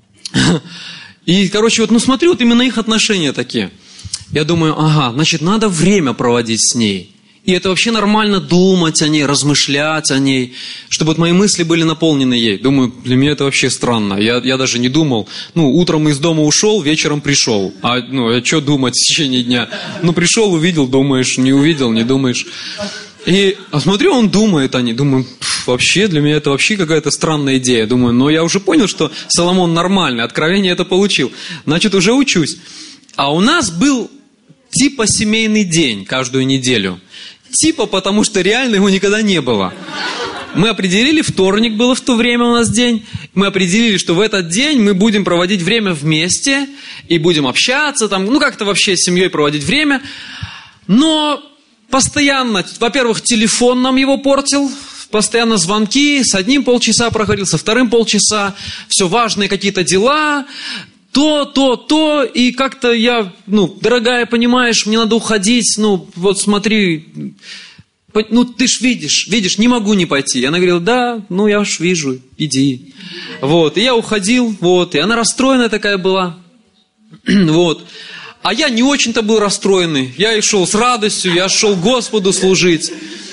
И, смотрю, именно их отношения такие. Я думаю, значит, надо время проводить с ней. И это вообще нормально думать о ней, размышлять о ней, чтобы мои мысли были наполнены ей. Думаю, для меня это вообще странно. Я даже не думал. Утром из дома ушел, вечером пришел. А что думать в течение дня? Пришел, увидел, думаешь, не увидел, не думаешь. И смотрю, он думает о ней. Думаю, вообще, для меня это вообще какая-то странная идея. Думаю, но я уже понял, что Соломон нормальный, откровение это получил. Значит, уже учусь. А у нас был типа семейный день каждую неделю. Потому что реально его никогда не было. Мы определили, вторник было в то время у нас день, мы определили, что в этот день мы будем проводить время вместе и будем общаться, там, ну как-то вообще с семьей проводить время. Но постоянно, во-первых, телефон нам его портил, постоянно звонки, с одним полчаса проходил, со вторым полчаса, все важные какие-то дела, то, и как-то я, дорогая, понимаешь, мне надо уходить, вот смотри, ты ж видишь, не могу не пойти. И она говорила, да, я уж вижу, иди. Вот, и я уходил, вот, и она расстроенная такая была, вот. А я не очень-то был расстроенный, я и шел с радостью, я шел Господу служить,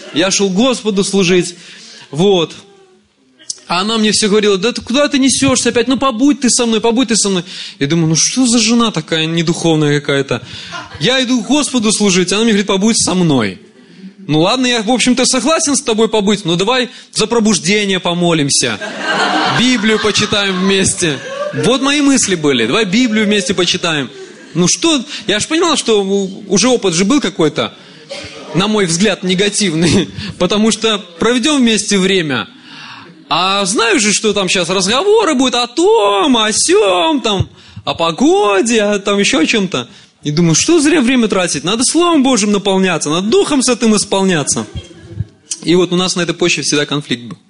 вот. А она мне все говорила, да куда ты несешься опять, побудь ты со мной. Я думаю, что за жена такая недуховная какая-то. Я иду к Господу служить, она мне говорит, побудь со мной. Ладно, я, в общем-то, согласен с тобой побыть, давай за пробуждение помолимся, Библию почитаем вместе. Вот мои мысли были, давай Библию вместе почитаем. Я же понимал, что уже опыт же был какой-то, на мой взгляд, негативный, потому что проведем вместе время. А знаю же, что там сейчас разговоры будут о том, о сём, там, о погоде, еще о чем-то. И думаю, что зря время тратить, надо Словом Божьим наполняться, надо Духом Святым исполняться. И вот у нас на этой почве всегда конфликт был.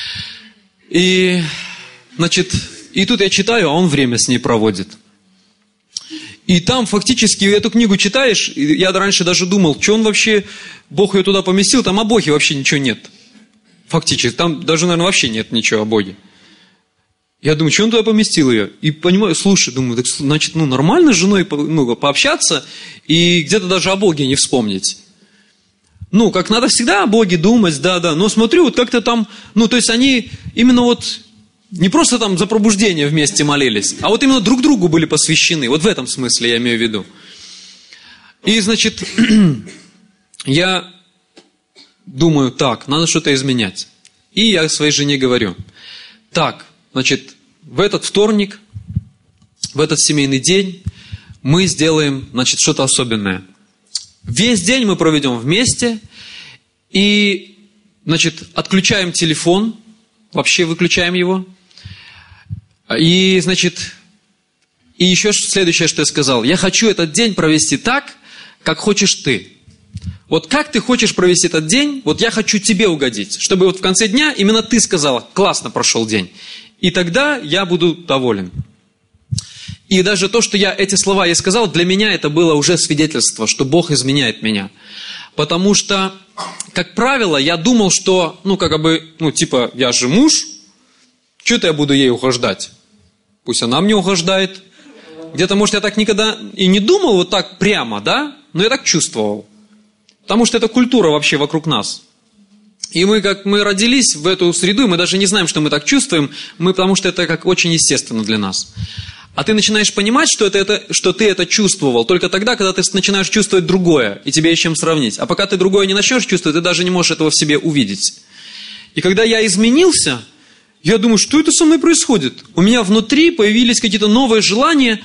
И тут я читаю, а он время с ней проводит. И там фактически эту книгу читаешь, я раньше даже думал, что он вообще, Бог ее туда поместил, там о Боге вообще ничего нет. Фактически, там даже, наверное, вообще нет ничего о Боге. Я думаю, что он туда поместил ее? И понимаю, слушай, думаю, так, значит, нормально с женой пообщаться и где-то даже о Боге не вспомнить. Как надо всегда о Боге думать, да, но смотрю, вот как-то там, то есть они именно вот не просто там за пробуждение вместе молились, а вот именно друг другу были посвящены. Вот в этом смысле я имею в виду. И, значит, я думаю, так, надо что-то изменять. И я своей жене говорю, так, значит, в этот вторник, в этот семейный день мы сделаем, значит, что-то особенное. Весь день мы проведем вместе и, значит, отключаем телефон, вообще выключаем его. И, значит, и еще следующее, что я сказал. Я хочу этот день провести так, как хочешь ты. Вот как ты хочешь провести этот день, вот я хочу тебе угодить. Чтобы вот в конце дня именно ты сказала, классно прошел день. И тогда я буду доволен. И даже то, что я эти слова ей сказал, для меня это было уже свидетельство, что Бог изменяет меня. Потому что, как правило, я думал, что, я же муж, что-то я буду ей угождать. Пусть она мне угождает. Где-то, может, я так никогда и не думал вот так прямо, да? Но я так чувствовал. Потому что это культура вообще вокруг нас. И мы родились в эту среду, и мы даже не знаем, что мы так чувствуем, потому что это как очень естественно для нас. А ты начинаешь понимать, что ты это чувствовал только тогда, когда ты начинаешь чувствовать другое, и тебе есть чем сравнить. А пока ты другое не начнешь чувствовать, ты даже не можешь этого в себе увидеть. И когда я изменился, я думаю, что это со мной происходит? У меня внутри появились какие-то новые желания,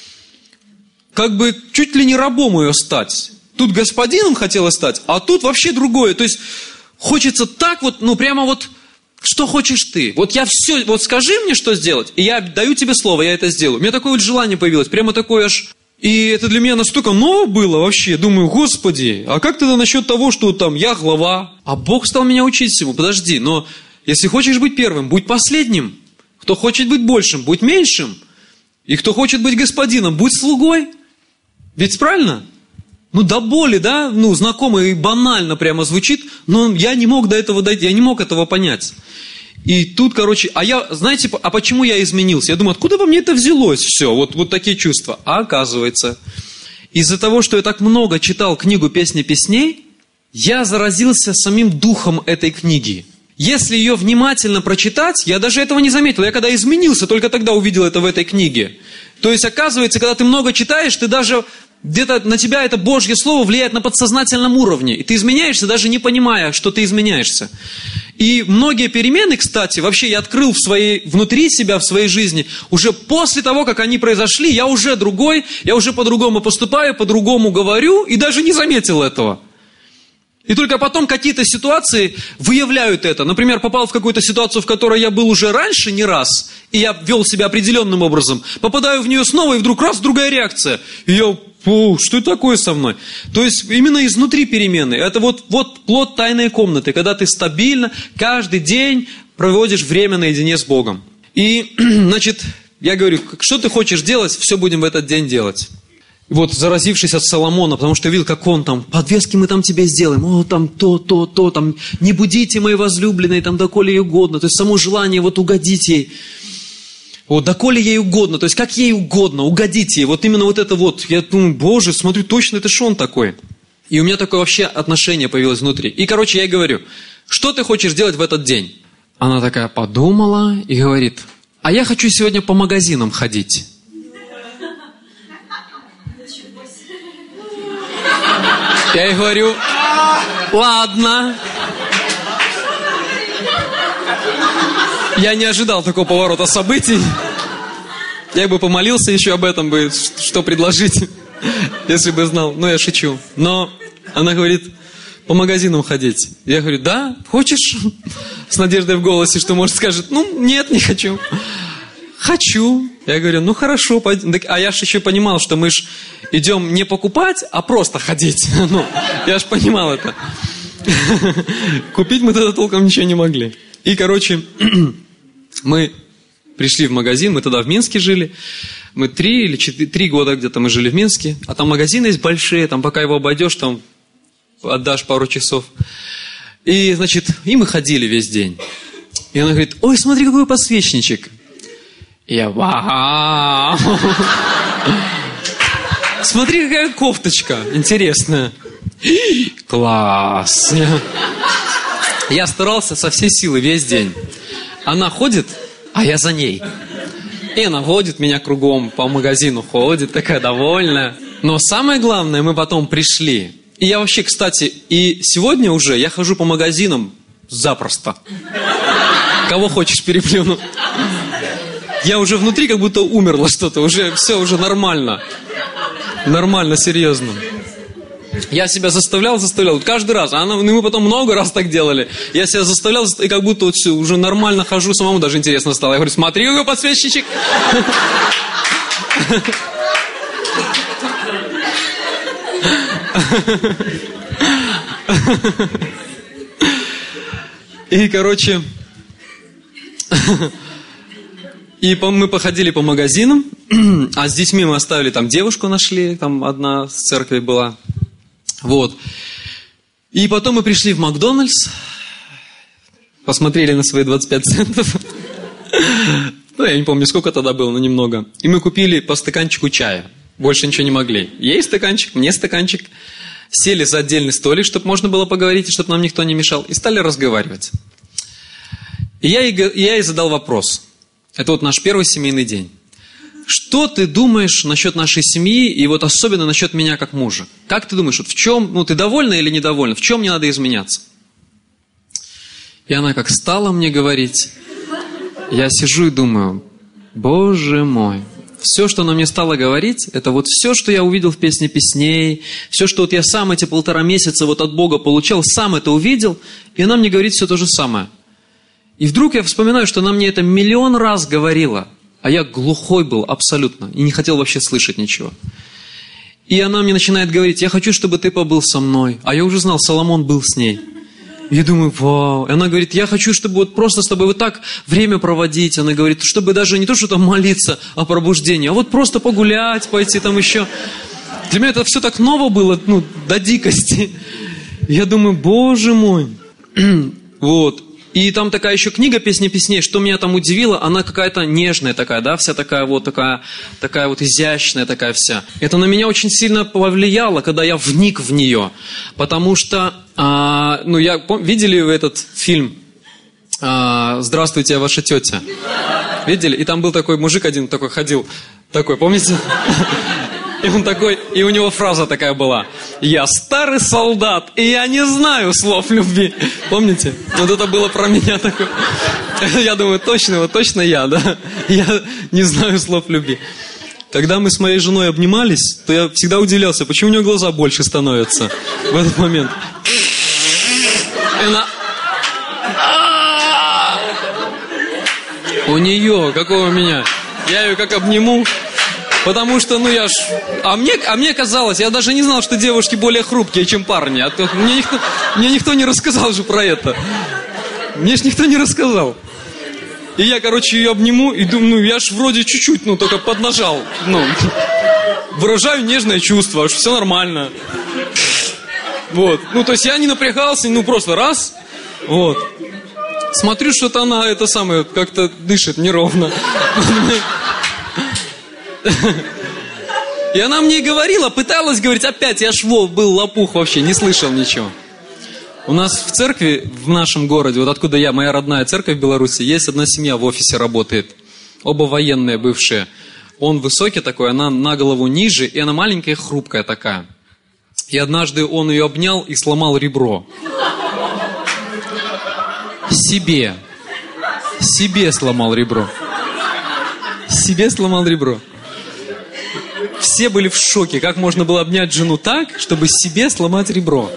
как бы чуть ли не рабом ее стать. Тут господином хотела стать, а тут вообще другое. То есть хочется так вот, прямо вот, что хочешь ты. Вот я все, вот скажи мне, что сделать, и я даю тебе слово, я это сделаю. У меня такое вот желание появилось, прямо такое аж. И это для меня настолько ново было вообще. Думаю, Господи, а как тогда насчет того, что там я глава? А Бог стал меня учить всему. Подожди, но если хочешь быть первым, будь последним. Кто хочет быть большим, будь меньшим. И кто хочет быть господином, будь слугой. Ведь правильно? До боли, да? Знакомо и банально прямо звучит, но я не мог до этого дойти, я не мог этого понять. И тут, знаете, почему я изменился? Я думаю, откуда во мне это взялось все, вот такие чувства? А оказывается, из-за того, что я так много читал книгу «Песни песней», я заразился самим духом этой книги. Если ее внимательно прочитать, я даже этого не заметил. Я когда изменился, только тогда увидел это в этой книге. То есть, оказывается, когда ты много читаешь, ты даже... Где-то на тебя это Божье Слово влияет на подсознательном уровне. И ты изменяешься, даже не понимая, что ты изменяешься. И многие перемены, кстати, вообще я открыл внутри себя, в своей жизни, уже после того, как они произошли, я уже другой, я уже по-другому поступаю, по-другому говорю, и даже не заметил этого. И только потом какие-то ситуации выявляют это. Например, попал в какую-то ситуацию, в которой я был уже раньше не раз, и я вел себя определенным образом. Попадаю в нее снова, и вдруг раз, другая реакция. И я, что это такое со мной? То есть именно изнутри перемены. Это вот плод тайной комнаты, когда ты стабильно каждый день проводишь время наедине с Богом. И, значит, я говорю, что ты хочешь делать, все будем в этот день делать. Вот, заразившись от Соломона, потому что видел, как он там, подвески мы там тебе сделаем, там то, там, не будите мои возлюбленные, там, доколе ей угодно, то есть само желание вот угодить ей, вот, доколе ей угодно, то есть как ей угодно, угодить ей, вот именно вот это вот, я думаю, Боже, смотрю, точно это что он такой? И у меня такое вообще отношение появилось внутри. И, короче, я ей говорю, что ты хочешь делать в этот день? Она такая подумала и говорит, а я хочу сегодня по магазинам ходить. Я ей говорю, ладно. Я не ожидал такого поворота событий. Я бы помолился еще об этом, что предложить, если бы знал. Но я шучу. Но она говорит, по магазинам ходить. Я говорю, да, хочешь? С надеждой в голосе, что может скажет, нет, не хочу. Хочу. Я говорю, хорошо, пойдем. А я же еще понимал, что мы ж идем не покупать, а просто ходить. Я же понимал это. Купить мы тогда толком ничего не могли. И, короче, мы пришли в магазин, мы тогда в Минске жили. Мы 3 года где-то мы жили в Минске. А там магазины есть большие, там пока его обойдешь, там отдашь пару часов. И, значит, и мы ходили весь день. И она говорит, ой, смотри, какой подсвечничек. И я, вау! Смотри, какая кофточка интересная. Класс! Я старался со всей силы весь день. Она ходит, а я за ней. И она водит меня кругом по магазину, ходит, такая довольная. Но самое главное, мы потом пришли. И я вообще, кстати, и сегодня уже я хожу по магазинам запросто. Кого хочешь, переплюну. Я уже внутри как будто умерло что-то, уже все уже нормально. Нормально, серьезно. Я себя заставлял, каждый раз. Мы потом много раз так делали. Я себя заставлял, и как будто вот все, уже нормально хожу, самому даже интересно стало. Я говорю, смотри, какой подсвечничек. И, короче... И мы походили по магазинам, а с детьми мы оставили, там девушку нашли, там одна с церкви была. Вот. И потом мы пришли в Макдональдс, посмотрели на свои 25 центов. Я не помню, сколько тогда было, но немного. И мы купили по стаканчику чая. Больше ничего не могли. Ей стаканчик, мне стаканчик. Сели за отдельный столик, чтобы можно было поговорить, чтобы нам никто не мешал. И стали разговаривать. И я ей задал вопрос. Это вот наш первый семейный день. Что ты думаешь насчет нашей семьи и вот особенно насчет меня как мужа? Как ты думаешь, вот в чем, ты довольна или недовольна? В чем мне надо изменяться? И она как стала мне говорить, я сижу и думаю, Боже мой, все, что она мне стала говорить, это вот все, что я увидел в «Песне песней», все, что вот я сам эти 1,5 месяца вот от Бога получал, сам это увидел, и она мне говорит все то же самое. И вдруг я вспоминаю, что она мне это 1 000 000 раз говорила, а я глухой был абсолютно и не хотел вообще слышать ничего. И она мне начинает говорить, я хочу, чтобы ты побыл со мной. А я уже знал, Соломон был с ней. И я думаю, вау. И она говорит, я хочу, чтобы вот просто с тобой вот так время проводить. Она говорит, чтобы даже не то, что там молиться о пробуждении, а вот просто погулять, пойти там еще. Для меня это все так ново было, до дикости. И я думаю, Боже мой. Вот. И там такая еще книга «Песни песней», что меня там удивило, она какая-то нежная такая, да, вся такая вот изящная такая вся. Это на меня очень сильно повлияло, когда я вник в нее, потому что, видели вы этот фильм «Здравствуйте, я ваша тетя»? Видели? И там был такой мужик один, такой ходил, такой, помните? И он такой, и у него фраза такая была: «Я старый солдат, и я не знаю слов любви». Помните? Вот это было про меня такое. Я думаю, точно я, да? Я не знаю слов любви. Когда мы с моей женой обнимались, то я всегда удивлялся, почему у нее глаза больше становятся в этот момент. она... У нее, какого у меня? Я ее как обниму. Потому что, ну я ж... А мне казалось, я даже не знал, что девушки более хрупкие, чем парни. Мне никто не рассказал же про это. Мне ж никто не рассказал. И я, короче, ее обниму и думаю, ну я ж вроде чуть-чуть, ну только поднажал. Ну, выражаю нежное чувство, что все нормально. Вот. Ну, то есть я не напрягался, ну просто раз. Вот. Смотрю, что-то она, это самое, как-то дышит неровно. И она мне говорила, пыталась говорить опять, я ж был лопух вообще, не слышал ничего. У нас в церкви, в нашем городе, вот откуда я, моя родная церковь в Беларуси, есть одна семья в офисе работает. Оба военные бывшие. Он высокий такой, она на голову ниже, и она маленькая, хрупкая такая. И однажды он ее обнял и сломал ребро. Себе сломал ребро. Себе сломал ребро. Все были в шоке, как можно было обнять жену так, чтобы себе сломать ребро.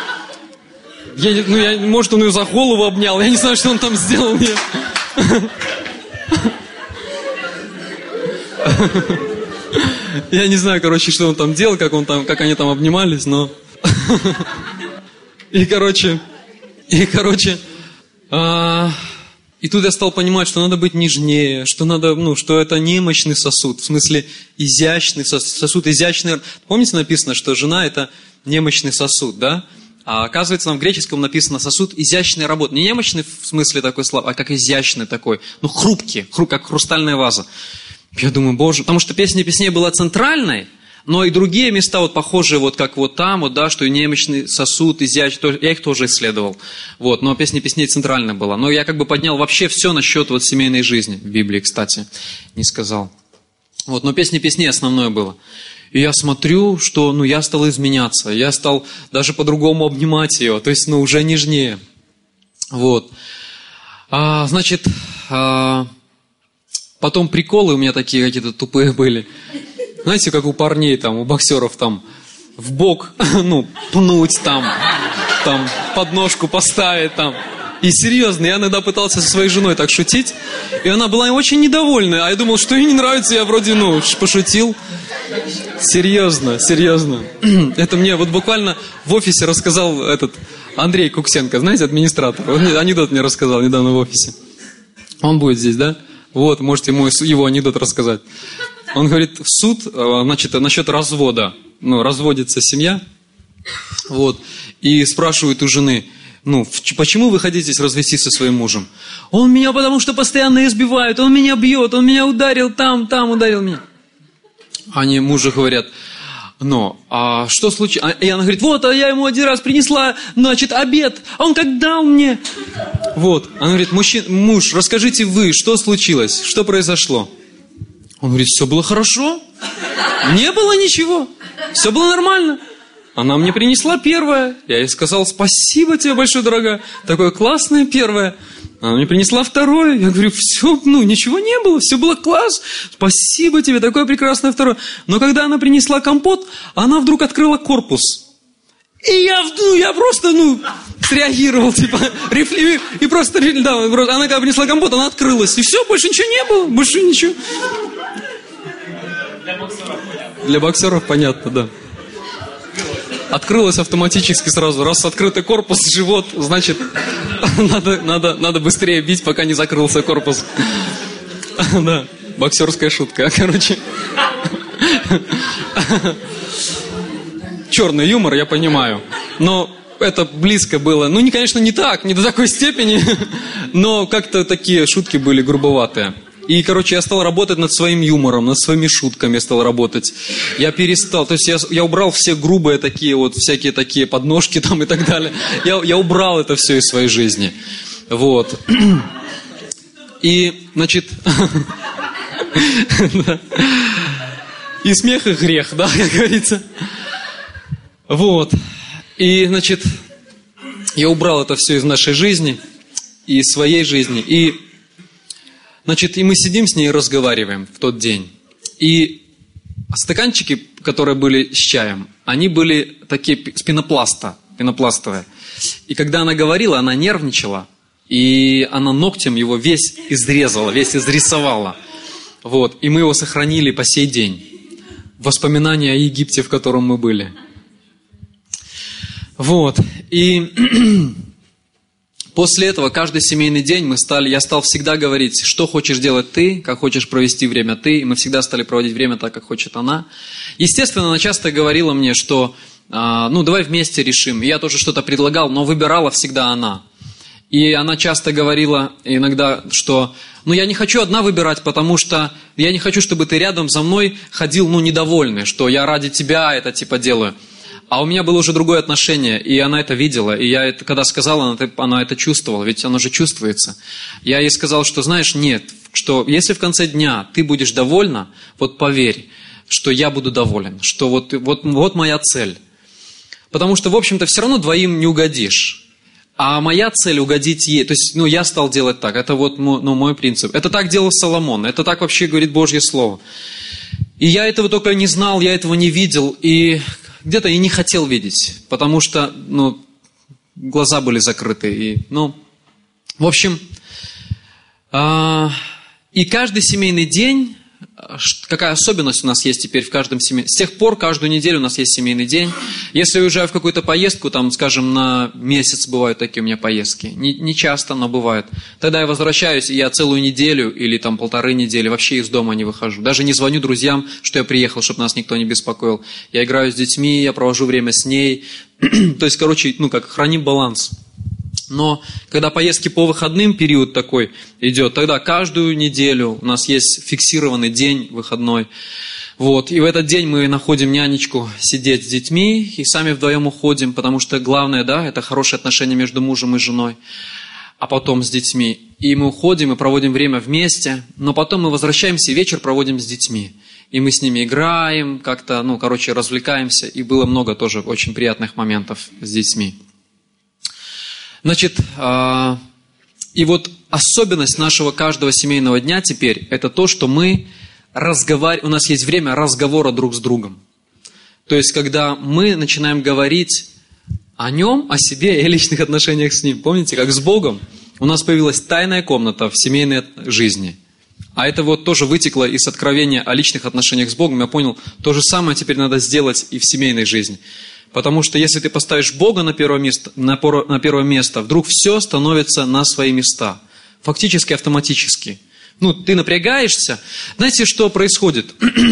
Может, он ее за голову обнял, я не знаю, что он там сделал. Я не знаю, короче, что он там делал, как они там обнимались, но... И тут я стал понимать, что надо быть нежнее, что это немощный сосуд, в смысле изящный сосуд, изящный. Помните, написано, что жена это немощный сосуд, да? А оказывается, нам в греческом написано сосуд изящной работы. Не немощный в смысле такой слабый, а как изящный такой, хрупкий, как хрустальная ваза. Я думаю, Боже, потому что «Песня песней» была центральной, но и другие места вот похожие, вот как вот там, вот, да, что и немощный сосуд, изящный, я их тоже исследовал. Вот, но «Песня песней» центральная была. Но я как бы поднял вообще все насчет вот семейной жизни. В Библии, кстати, не сказал. Вот, но «Песня песней» основное было. И я смотрю, что, я стал изменяться. Я стал даже по-другому обнимать ее, то есть, уже нежнее. Вот. Потом приколы у меня такие какие-то тупые были. Знаете, как у парней, там, у боксеров, там, в бок, пнуть, там, подножку поставить, там. И серьезно, я иногда пытался со своей женой так шутить, и она была очень недовольна. А я думал, что ей не нравится, я вроде, пошутил. Серьезно. Это мне вот буквально в офисе рассказал Андрей Куксенко, знаете, администратор. Он анекдот мне рассказал недавно в офисе. Он будет здесь, да? Вот, можете ему его анекдот рассказать. Он говорит, в суд, насчет развода. Разводится семья. Вот. И спрашивают у жены, почему вы хотите развестись со своим мужем? Он меня потому что постоянно избивает, он меня бьет, он меня ударил там ударил меня. Они мужу говорят, а что случилось? И она говорит, я ему один раз принесла, обед, а он как дал мне. Вот, она говорит, муж, расскажите вы, что случилось, что произошло? Он говорит, все было хорошо, не было ничего, все было нормально. Она мне принесла первое, я ей сказал, спасибо тебе большое, дорогая, такое классное первое. Она мне принесла второе, я говорю, все, ничего не было, все было класс, спасибо тебе, такое прекрасное второе. Но когда она принесла компот, она вдруг открыла корпус. И я просто, среагировал, и просто, она когда принесла компот, она открылась, и все, больше ничего не было, больше ничего. Для боксеров понятно, да. Открылась автоматически сразу. Раз открытый корпус, живот, значит, надо быстрее бить, пока не закрылся корпус. Да, боксерская шутка, короче. Черный юмор, я понимаю. Но это близко было. Конечно, не так, не до такой степени. Но как-то такие шутки были грубоватые. И, я стал работать над своим юмором, над своими шутками я стал работать. Я перестал, то есть я убрал все грубые такие всякие такие подножки там и так далее. Я убрал это все из своей жизни. Вот. И, и смех, и грех, да, как говорится. Вот. И, я убрал это все из нашей жизни, и из своей жизни, и мы сидим с ней и разговариваем в тот день. И стаканчики, которые были с чаем, они были такие с пенопласта. пенопластовая. И когда она говорила, она нервничала, и она ногтем его весь изрезала, весь изрисовала. Вот. И мы его сохранили по сей день. Воспоминания о Египте, в котором мы были. Вот. И после этого каждый семейный день я стал всегда говорить, что хочешь делать ты, как хочешь провести время ты. И мы всегда стали проводить время так, как хочет она. Естественно, она часто говорила мне, что давай вместе решим. И я тоже что-то предлагал, но выбирала всегда она. И она часто говорила иногда, что я не хочу одна выбирать, потому что я не хочу, чтобы ты рядом за мной ходил, недовольный, что я ради тебя это делаю. А у меня было уже другое отношение, и она это видела. И я это, когда сказала, она это чувствовала, ведь оно же чувствуется. Я ей сказал, что знаешь, нет, что если в конце дня ты будешь довольна, вот поверь, что я буду доволен, что вот моя цель. Потому что, в общем-то, все равно двоим не угодишь. А моя цель угодить ей. То есть, я стал делать так. Это мой принцип. Это так делал Соломон. Это так вообще говорит Божье Слово. И я этого только не знал, я этого не видел. И где-то и не хотел видеть. Потому что, глаза были закрыты. В общем, и каждый семейный день... Какая особенность у нас есть теперь в каждом семейном... С тех пор каждую неделю у нас есть семейный день. Если я уезжаю в какую-то поездку, скажем, на месяц бывают такие у меня поездки. Не часто, но бывает. Тогда я возвращаюсь, и я целую неделю или 1,5 недели вообще из дома не выхожу. Даже не звоню друзьям, что я приехал, чтобы нас никто не беспокоил. Я играю с детьми, я провожу время с ней. То есть, храним баланс. Но когда поездки по выходным, период такой идет, тогда каждую неделю у нас есть фиксированный день выходной. Вот. И в этот день мы находим нянечку сидеть с детьми и сами вдвоем уходим, потому что главное, это хорошие отношения между мужем и женой, а потом с детьми. И мы уходим и проводим время вместе, но потом мы возвращаемся и вечер проводим с детьми. И мы с ними играем, развлекаемся. И было много тоже очень приятных моментов с детьми. Значит, и особенность нашего каждого семейного дня теперь, это то, что у нас есть время разговора друг с другом. То есть, когда мы начинаем говорить о нем, о себе и о личных отношениях с ним. Помните, как с Богом у нас появилась тайная комната в семейной жизни. А это тоже вытекло из откровения о личных отношениях с Богом. Я понял, то же самое теперь надо сделать и в семейной жизни. Потому что если ты поставишь Бога на первое место, вдруг все становится на свои места. Фактически, автоматически. Ты напрягаешься. Знаете, что происходит?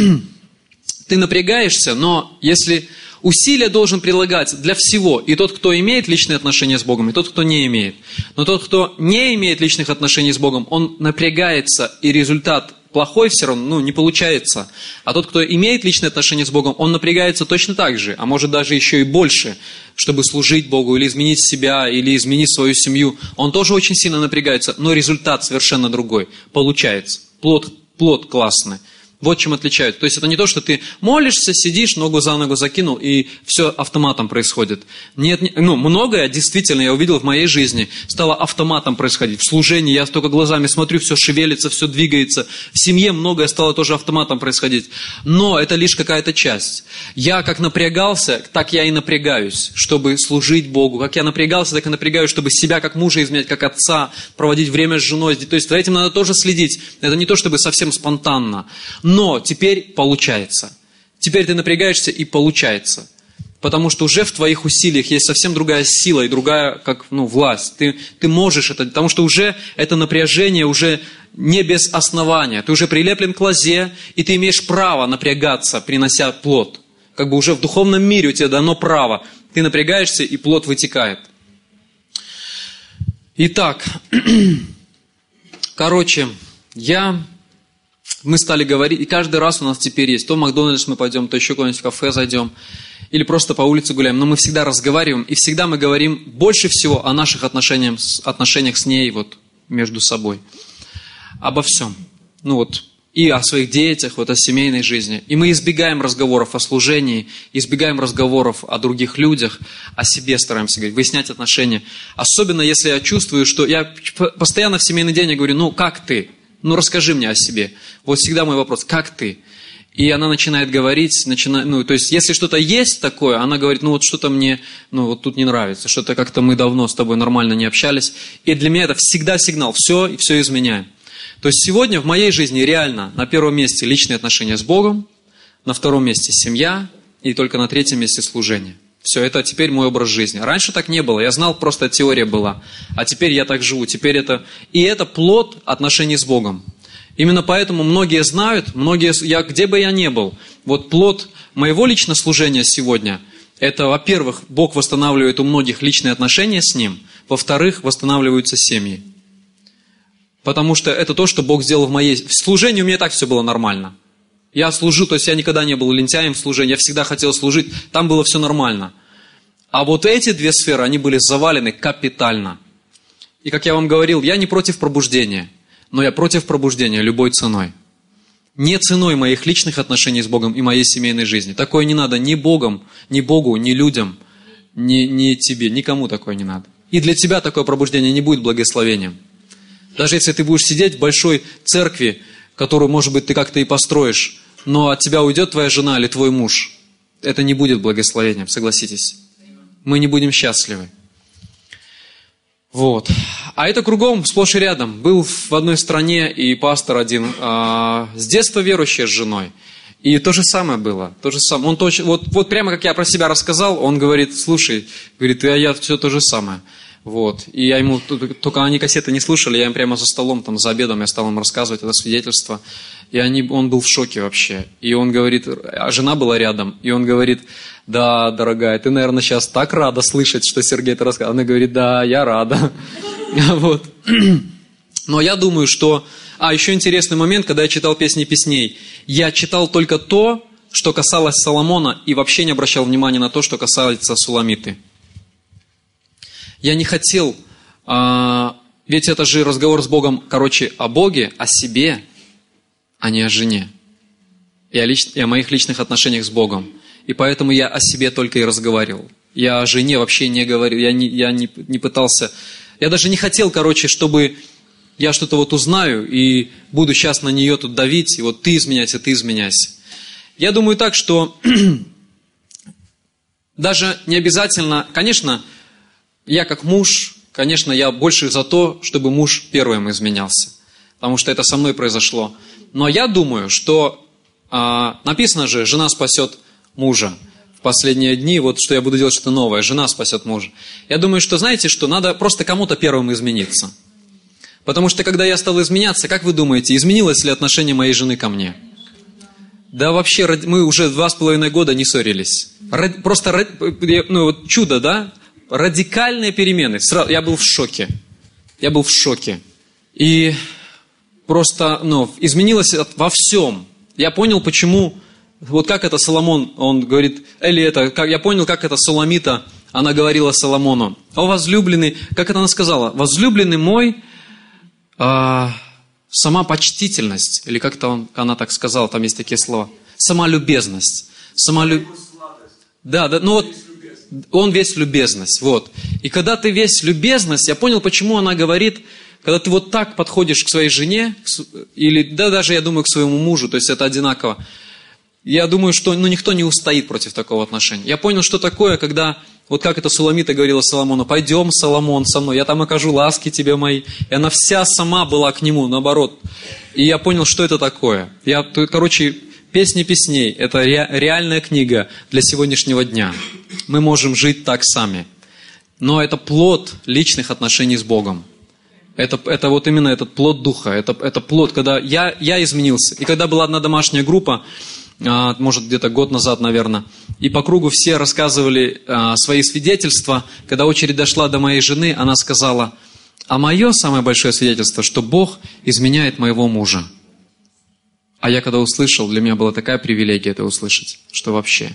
Ты напрягаешься, но если усилия должен прилагать для всего, и тот, кто имеет личные отношения с Богом, и тот, кто не имеет. Но тот, кто не имеет личных отношений с Богом, он напрягается, и результат плохой все равно, не получается. А тот, кто имеет личные отношения с Богом, он напрягается точно так же, а может даже еще и больше, чтобы служить Богу, или изменить себя, или изменить свою семью. Он тоже очень сильно напрягается, но результат совершенно другой. Получается. Плод классный. Вот чем отличают. То есть это не то, что ты молишься, сидишь, ногу за ногу закинул, и все автоматом происходит. Нет, многое действительно я увидел в моей жизни, стало автоматом происходить. В служении я только глазами смотрю, все шевелится, все двигается. В семье многое стало тоже автоматом происходить. Но это лишь какая-то часть. Я как напрягался, так я и напрягаюсь, чтобы служить Богу. Как я напрягался, так и напрягаюсь, чтобы себя как мужа изменять, как отца, проводить время с женой. То есть за этим надо тоже следить. Это не то, чтобы совсем спонтанно. Но теперь получается. Теперь ты напрягаешься и получается. Потому что уже в твоих усилиях есть совсем другая сила и другая, власть. Ты можешь это, потому что уже это напряжение уже не без основания. Ты уже прилеплен к лозе, и ты имеешь право напрягаться, принося плод. Уже в духовном мире у тебя дано право. Ты напрягаешься, и плод вытекает. Итак, мы стали говорить, и каждый раз у нас теперь есть, то в Макдональдс мы пойдем, то еще куда-нибудь в кафе зайдем, или просто по улице гуляем, но мы всегда разговариваем, и всегда мы говорим больше всего о наших отношениях с ней, между собой, обо всем, и о своих детях, о семейной жизни. И мы избегаем разговоров о служении, избегаем разговоров о других людях, о себе стараемся говорить, выяснять отношения. Особенно, если я чувствую, что я постоянно в семейный день я говорю, как ты? Расскажи мне о себе. Всегда мой вопрос, как ты? И она начинает говорить, то есть, если что-то есть такое, она говорит, вот что-то мне, вот тут не нравится, что-то как-то мы давно с тобой нормально не общались. И для меня это всегда сигнал, все изменяем. То есть, сегодня в моей жизни реально на первом месте личные отношения с Богом, на втором месте семья, и только на третьем месте служение. Все, это теперь мой образ жизни. Раньше так не было, я знал, просто теория была. А теперь я так живу, и это плод отношений с Богом. Именно поэтому многие знают, где бы я ни был, вот плод моего личного служения сегодня, это, во-первых, Бог восстанавливает у многих личные отношения с Ним, во-вторых, восстанавливаются семьи. Потому что это то, что Бог сделал в служении, у меня и так все было нормально. Я служу, то есть я никогда не был лентяем в служении, я всегда хотел служить, там было все нормально. А вот эти две сферы, они были завалены капитально. И как я вам говорил, я не против пробуждения. Но я против пробуждения любой ценой. Не ценой моих личных отношений с Богом и моей семейной жизни. Такое не надо ни Богу, ни людям, ни тебе, никому такое не надо. И для тебя такое пробуждение не будет благословением. Даже если ты будешь сидеть в большой церкви, которую, может быть, ты как-то и построишь, но от тебя уйдет твоя жена или твой муж, это не будет благословением, согласитесь. Мы не будем счастливы. Вот. А это кругом, сплошь и рядом. Был в одной стране и пастор один, с детства верующий с женой. И то же самое было. То же самое. Он вот прямо как я про себя рассказал, он говорит, слушай, я все то же самое. Вот. И я ему, только они кассеты не слушали, я им прямо за столом, за обедом, я стал им рассказывать это свидетельство. И он был в шоке вообще. И он говорит, а жена была рядом, и он говорит, да, дорогая, ты, наверное, сейчас так рада слышать, что Сергей это рассказал. Она говорит, да, я рада. Вот. Но я думаю, что... еще интересный момент, когда я читал «Песни песней». Я читал только то, что касалось Соломона, и вообще не обращал внимания на то, что касается Суламиты. Я не хотел... ведь это же разговор с Богом, о Боге, о себе, а не о жене. И о моих личных отношениях с Богом. И поэтому я о себе только и разговаривал. Я о жене вообще не говорил, я не пытался... Я даже не хотел, чтобы я что-то узнаю и буду сейчас на нее тут давить, и ты изменяйся. Я думаю так, что даже не обязательно... Конечно, я как муж, я больше за то, чтобы муж первым изменялся. Потому что это со мной произошло. Но я думаю, что написано же, жена спасет мужа. В последние дни, что я буду делать что-то новое, жена спасет мужа. Я думаю, что, знаете, что надо просто кому-то первым измениться. Потому что, когда я стал изменяться, как вы думаете, изменилось ли отношение моей жены ко мне? Да вообще, мы уже 2,5 года не ссорились. Просто, чудо, да? Радикальные перемены. Я был в шоке. И просто, изменилось во всем. Я понял, почему... как это Соломон, он говорит, я понял, как это Суламита, она говорила Соломону. О, возлюбленный, как это она сказала? Возлюбленный мой, сама почтительность, или как-то она так сказала, там есть такие слова. Сама любезность. Да, он весь любезность, И когда ты весь любезность, я понял, почему она говорит, когда ты так подходишь к своей жене, или даже, я думаю, к своему мужу, то есть это одинаково. Я думаю, что никто не устоит против такого отношения. Я понял, что такое, когда, как это Суламита говорила Соломону, пойдем, Соломон, со мной, я там окажу ласки тебе мои. И она вся сама была к нему, наоборот. И я понял, что это такое. «Песни песней» – это реальная книга для сегодняшнего дня. Мы можем жить так сами. Но это плод личных отношений с Богом. Это именно этот плод Духа. Это плод, когда я изменился. И когда была одна домашняя группа, может, где-то год назад, наверное, и по кругу все рассказывали свои свидетельства. Когда очередь дошла до моей жены, она сказала, а мое самое большое свидетельство, что Бог изменяет моего мужа. А я когда услышал, для меня была такая привилегия это услышать, что вообще.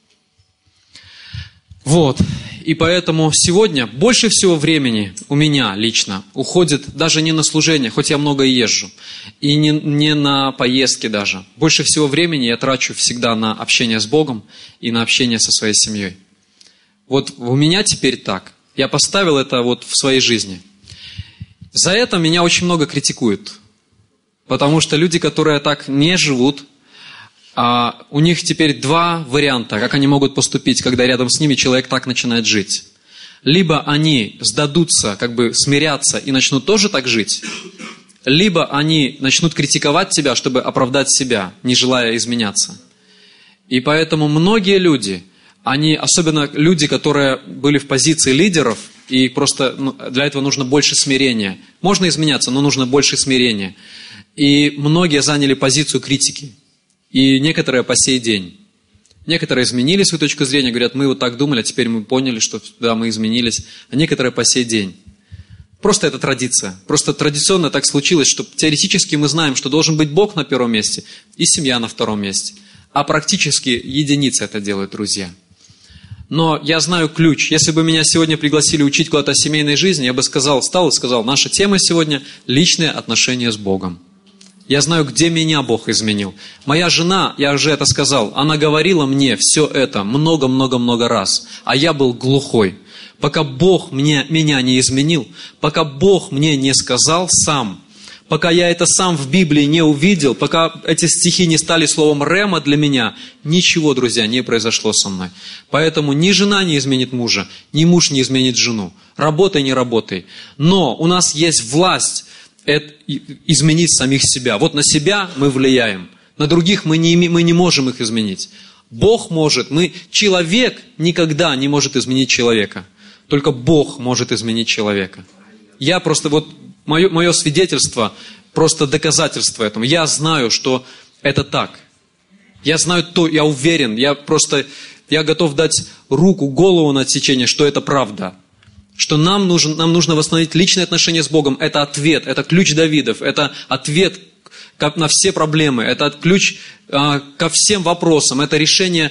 И поэтому сегодня больше всего времени у меня лично уходит даже не на служение, хоть я много езжу, и не на поездки даже. Больше всего времени я трачу всегда на общение с Богом и на общение со своей семьей. У меня теперь так. Я поставил это в своей жизни. За это меня очень много критикуют. Потому что люди, которые так не живут, у них теперь два варианта, как они могут поступить, когда рядом с ними человек так начинает жить. Либо они сдадутся, как бы смирятся и начнут тоже так жить, либо они начнут критиковать тебя, чтобы оправдать себя, не желая изменяться. И поэтому многие люди, они, особенно люди, которые были в позиции лидеров, и просто для этого нужно больше смирения. Можно изменяться, но нужно больше смирения. И многие заняли позицию критики. И некоторые по сей день. Некоторые изменили свою точку зрения, говорят, мы вот так думали, а теперь мы поняли, что да, мы изменились. А некоторые по сей день. Просто это традиция. Просто традиционно так случилось, что теоретически мы знаем, что должен быть Бог на первом месте и семья на втором месте. А практически единицы это делают, друзья. Но я знаю ключ. Если бы меня сегодня пригласили учить куда-то о семейной жизни, я бы встал и сказал, наша тема сегодня – личные отношения с Богом. Я знаю, где меня Бог изменил. Моя жена, я уже это сказал, она говорила мне все это много-много-много раз, а я был глухой. Пока Бог меня не изменил, пока Бог мне не сказал сам, пока я это сам в Библии не увидел, пока эти стихи не стали словом рема для меня, ничего, друзья, не произошло со мной. Поэтому ни жена не изменит мужа, ни муж не изменит жену. Работай, не работай. Но у нас есть власть изменить самих себя. Вот на себя мы влияем, на других мы не можем их изменить. Бог может, человек никогда не может изменить человека. Только Бог может изменить человека. Я просто мое свидетельство, просто доказательство этому. Я знаю, что это так. Я знаю я уверен, я готов дать руку, голову на отсечение, что это правда. Что нам нужно восстановить личные отношения с Богом. Это ответ, это ключ Давидов, это ответ на все проблемы, это ключ ко всем вопросам, это решение,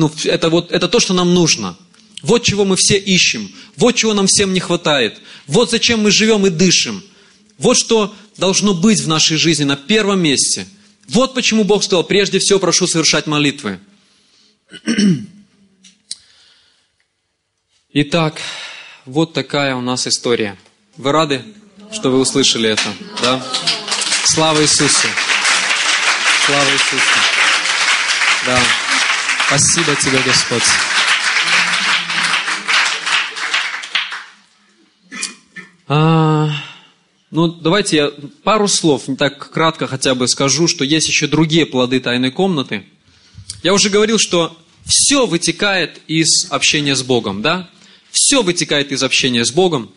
это то, что нам нужно. Вот чего мы все ищем, вот чего нам всем не хватает, вот зачем мы живем и дышим. Вот что должно быть в нашей жизни на первом месте. Вот почему Бог сказал, прежде всего прошу совершать молитвы. Итак, вот такая у нас история. Вы рады, что вы услышали это? Да? Слава Иисусу! Слава Иисусу! Да. Спасибо Тебе, Господь. Давайте я пару слов, так кратко хотя бы скажу, что есть еще другие плоды тайной комнаты. Я уже говорил, что все вытекает из общения с Богом, да? Все вытекает из общения с Богом.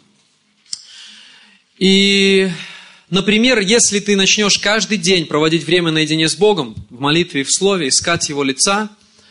И, например, если ты начнешь каждый день проводить время наедине с Богом, в молитве и в слове, искать Его лица,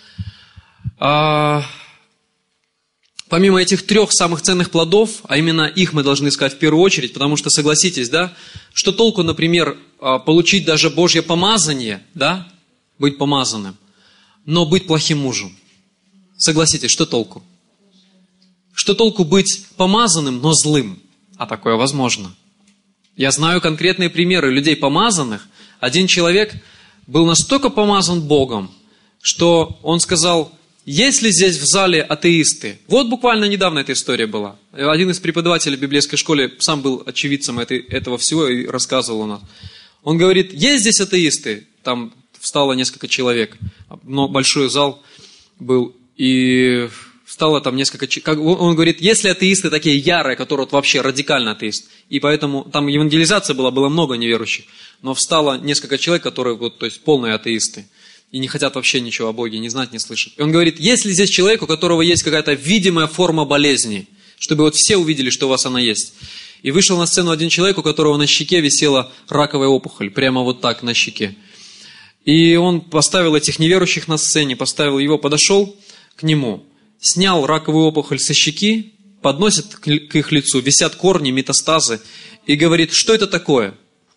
помимо этих 3 самых ценных плодов, а именно их мы должны искать в первую очередь, потому что, согласитесь, да, что толку, например, получить даже Божье помазание, да, быть помазанным, но быть плохим мужем. Согласитесь, что толку? Что толку быть помазанным, но злым? А такое возможно. Я знаю конкретные примеры людей помазанных. Один человек был настолько помазан Богом, что он сказал, есть ли здесь в зале атеисты? Вот буквально недавно эта история была. Один из преподавателей в библейской школе сам был очевидцем этого всего и рассказывал у нас. Он говорит, есть здесь атеисты? Там встало несколько человек, но большой зал был, и стало там несколько человек. Он говорит, если атеисты такие ярые, которые вообще радикально атеист, и поэтому там евангелизация было много неверующих, но встало несколько человек, которые то есть полные атеисты. И не хотят вообще ничего о Боге, не знать, не слышать. И он говорит, есть ли здесь человек, у которого есть какая-то видимая форма болезни, чтобы все увидели, что у вас она есть. И вышел на сцену один человек, у которого на щеке висела раковая опухоль, прямо вот так на щеке. И он поставил этих неверующих на сцене, подошел к нему, снял раковую опухоль со щеки, подносит к их лицу, висят корни, метастазы, и говорит, что это такое?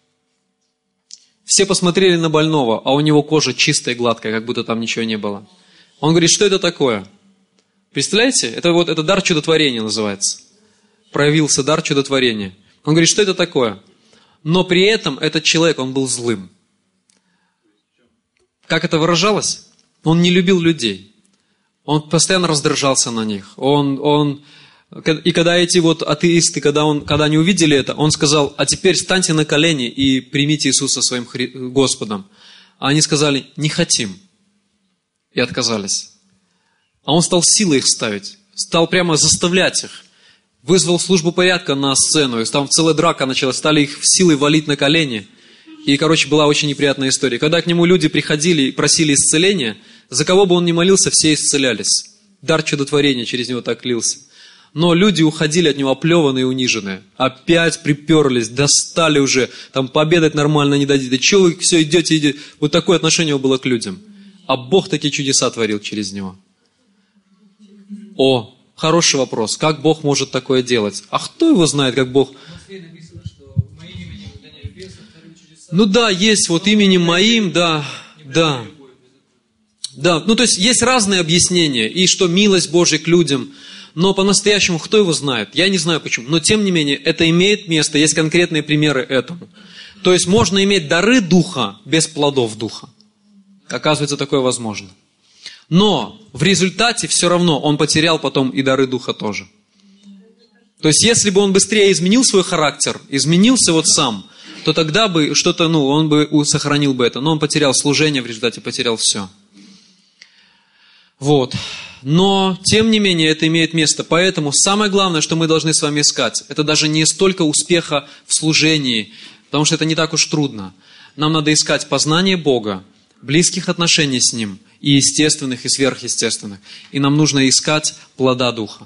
Все посмотрели на больного, а у него кожа чистая и гладкая, как будто там ничего не было. Он говорит, что это такое? Представляете? Это дар чудотворения называется. Проявился дар чудотворения. Он говорит, что это такое? Но при этом этот человек, он был злым. Как это выражалось? Он не любил людей. Он постоянно раздражался на них. И когда эти атеисты, когда они увидели это, он сказал, а теперь встаньте на колени и примите Иисуса своим Господом. А они сказали, не хотим. и отказались. А он стал силой их ставить, стал прямо заставлять их. Вызвал службу порядка на сцену, и там целая драка началась, стали их силой валить на колени. И, была очень неприятная история. Когда к нему люди приходили и просили исцеления, за кого бы он ни молился, все исцелялись. Дар чудотворения через него так лился. Но люди уходили от него оплеванные и униженные. Опять приперлись, достали уже, там пообедать нормально не дадите. Чего вы все идете? Вот такое отношение его было к людям. А Бог такие чудеса творил через него. О, хороший вопрос. Как Бог может такое делать? А кто его знает, как Бог... Ну да, есть вот именем моим, да. То есть есть разные объяснения, и что милость Божия к людям, но по-настоящему кто его знает? Я не знаю почему, но тем не менее это имеет место, есть конкретные примеры этому. То есть можно иметь дары Духа без плодов Духа. Оказывается, такое возможно. Но в результате все равно он потерял потом и дары Духа тоже. То есть если бы он быстрее изменил свой характер, изменился вот сам, то тогда бы что-то, он бы сохранил бы это. Но он потерял служение, в результате потерял все. Вот. Но, тем не менее, это имеет место. Поэтому самое главное, что мы должны с вами искать, это даже не столько успеха в служении, потому что это не так уж трудно. Нам надо искать познание Бога, близких отношений с Ним, и естественных, и сверхъестественных. И нам нужно искать плода Духа.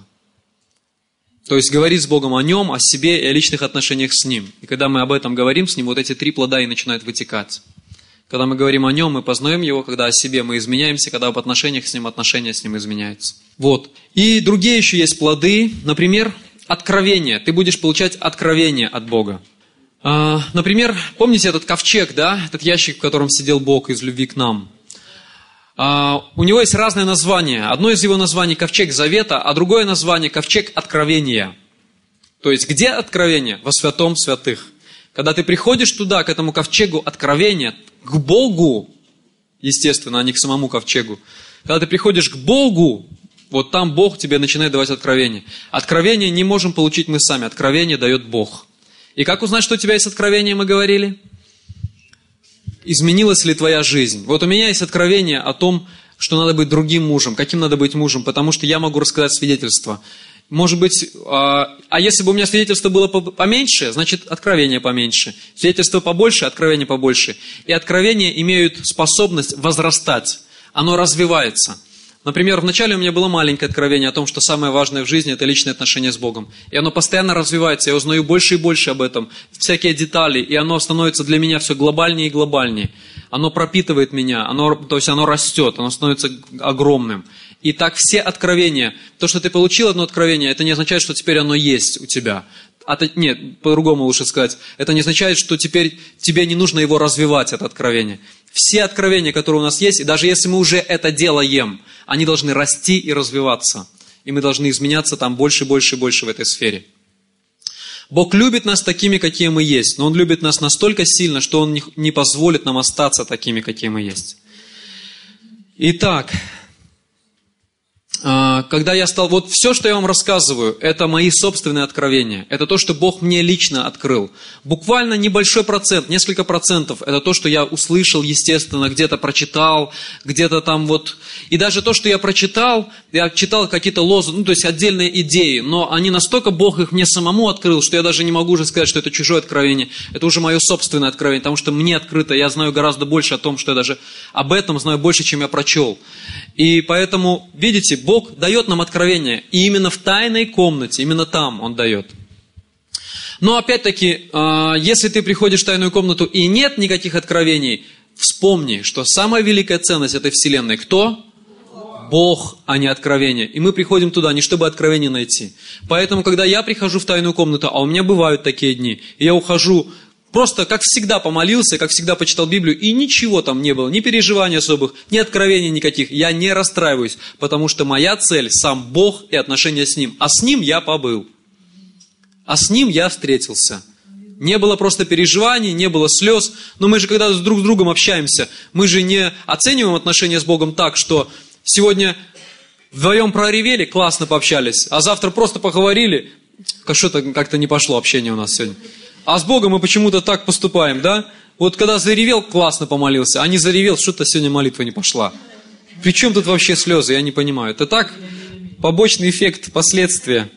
То есть говорить с Богом о Нем, о себе и о личных отношениях с Ним. И когда мы об этом говорим с Ним, вот эти 3 плода и начинают вытекать. Когда мы говорим о Нем, мы познаем Его, когда о себе мы изменяемся, когда об отношениях с Ним, отношения с Ним изменяются. Вот. И другие еще есть плоды. Например, откровение. Ты будешь получать откровение от Бога. Например, помните этот ковчег, да? Этот ящик, в котором сидел Бог из любви к нам. У него есть разные названия. Одно из его названий – ковчег завета, а другое название – ковчег откровения. То есть, где откровение? Во святом святых. Когда ты приходишь туда, к этому ковчегу откровения, к Богу, естественно, а не к самому ковчегу. Когда ты приходишь к Богу, вот там Бог тебе начинает давать откровение. Откровение не можем получить мы сами, откровение дает Бог. И как узнать, что у тебя есть откровение, мы говорили? Изменилась ли твоя жизнь? Вот у меня есть откровение о том, что надо быть другим мужем. Каким надо быть мужем? Потому что я могу рассказать свидетельство. Может быть, а если бы у меня свидетельство было поменьше, значит откровение поменьше. Свидетельство побольше, откровение побольше. И откровения имеют способность возрастать. Оно развивается. Например, вначале у меня было маленькое откровение о том, что самое важное в жизни – это личные отношения с Богом. И оно постоянно развивается, я узнаю больше и больше об этом, всякие детали, и оно становится для меня все глобальнее и глобальнее. Оно пропитывает меня, то есть оно растет, оно становится огромным. И так все откровения, то, что ты получил одно откровение, это не означает, что теперь оно есть у тебя. Нет, по-другому лучше сказать. Это не означает, что теперь тебе не нужно его развивать, это откровение. Все откровения, которые у нас есть, и даже если мы уже это делаем, они должны расти и развиваться. И мы должны изменяться там больше, больше и больше в этой сфере. Бог любит нас такими, какие мы есть, но Он любит нас настолько сильно, что Он не позволит нам остаться такими, какие мы есть. Итак, когда я стал... Вот все, что я вам рассказываю, это мои собственные откровения. Это то, что Бог мне лично открыл. Буквально небольшой процент, несколько процентов, это то, что я услышал, естественно, где-то прочитал, где-то там вот... И даже то, что я прочитал, я читал какие-то лозунги, то есть отдельные идеи, но они настолько, Бог их мне самому открыл, что я даже не могу уже сказать, что это чужое откровение. Это уже мое собственное откровение, потому что мне открыто, я знаю гораздо больше о том, что я даже об этом знаю больше, чем я прочел. И поэтому, видите, Бог дает нам откровение, и именно в тайной комнате, именно там Он дает. Но опять-таки, если ты приходишь в тайную комнату и нет никаких откровений, вспомни, что самая великая ценность этой вселенной кто? Бог, а не откровение. И мы приходим туда не чтобы откровение найти. Поэтому, когда я прихожу в тайную комнату, а у меня бывают такие дни, и я ухожу просто, как всегда, помолился, как всегда, почитал Библию, и ничего там не было, ни переживаний особых, ни откровений никаких. Я не расстраиваюсь, потому что моя цель – сам Бог и отношения с Ним. А с Ним я побыл. А с Ним я встретился. Не было просто переживаний, не было слез. Но мы же, когда друг с другом общаемся, мы же не оцениваем отношения с Богом так, что сегодня вдвоем проревели, классно пообщались, а завтра просто поговорили, что-то как-то не пошло общение у нас сегодня. А с Богом мы почему-то так поступаем, да? Вот когда заревел, классно помолился, а не заревел, что-то сегодня молитва не пошла. При чем тут вообще слезы? Я не понимаю. Это так, побочный эффект, последствия.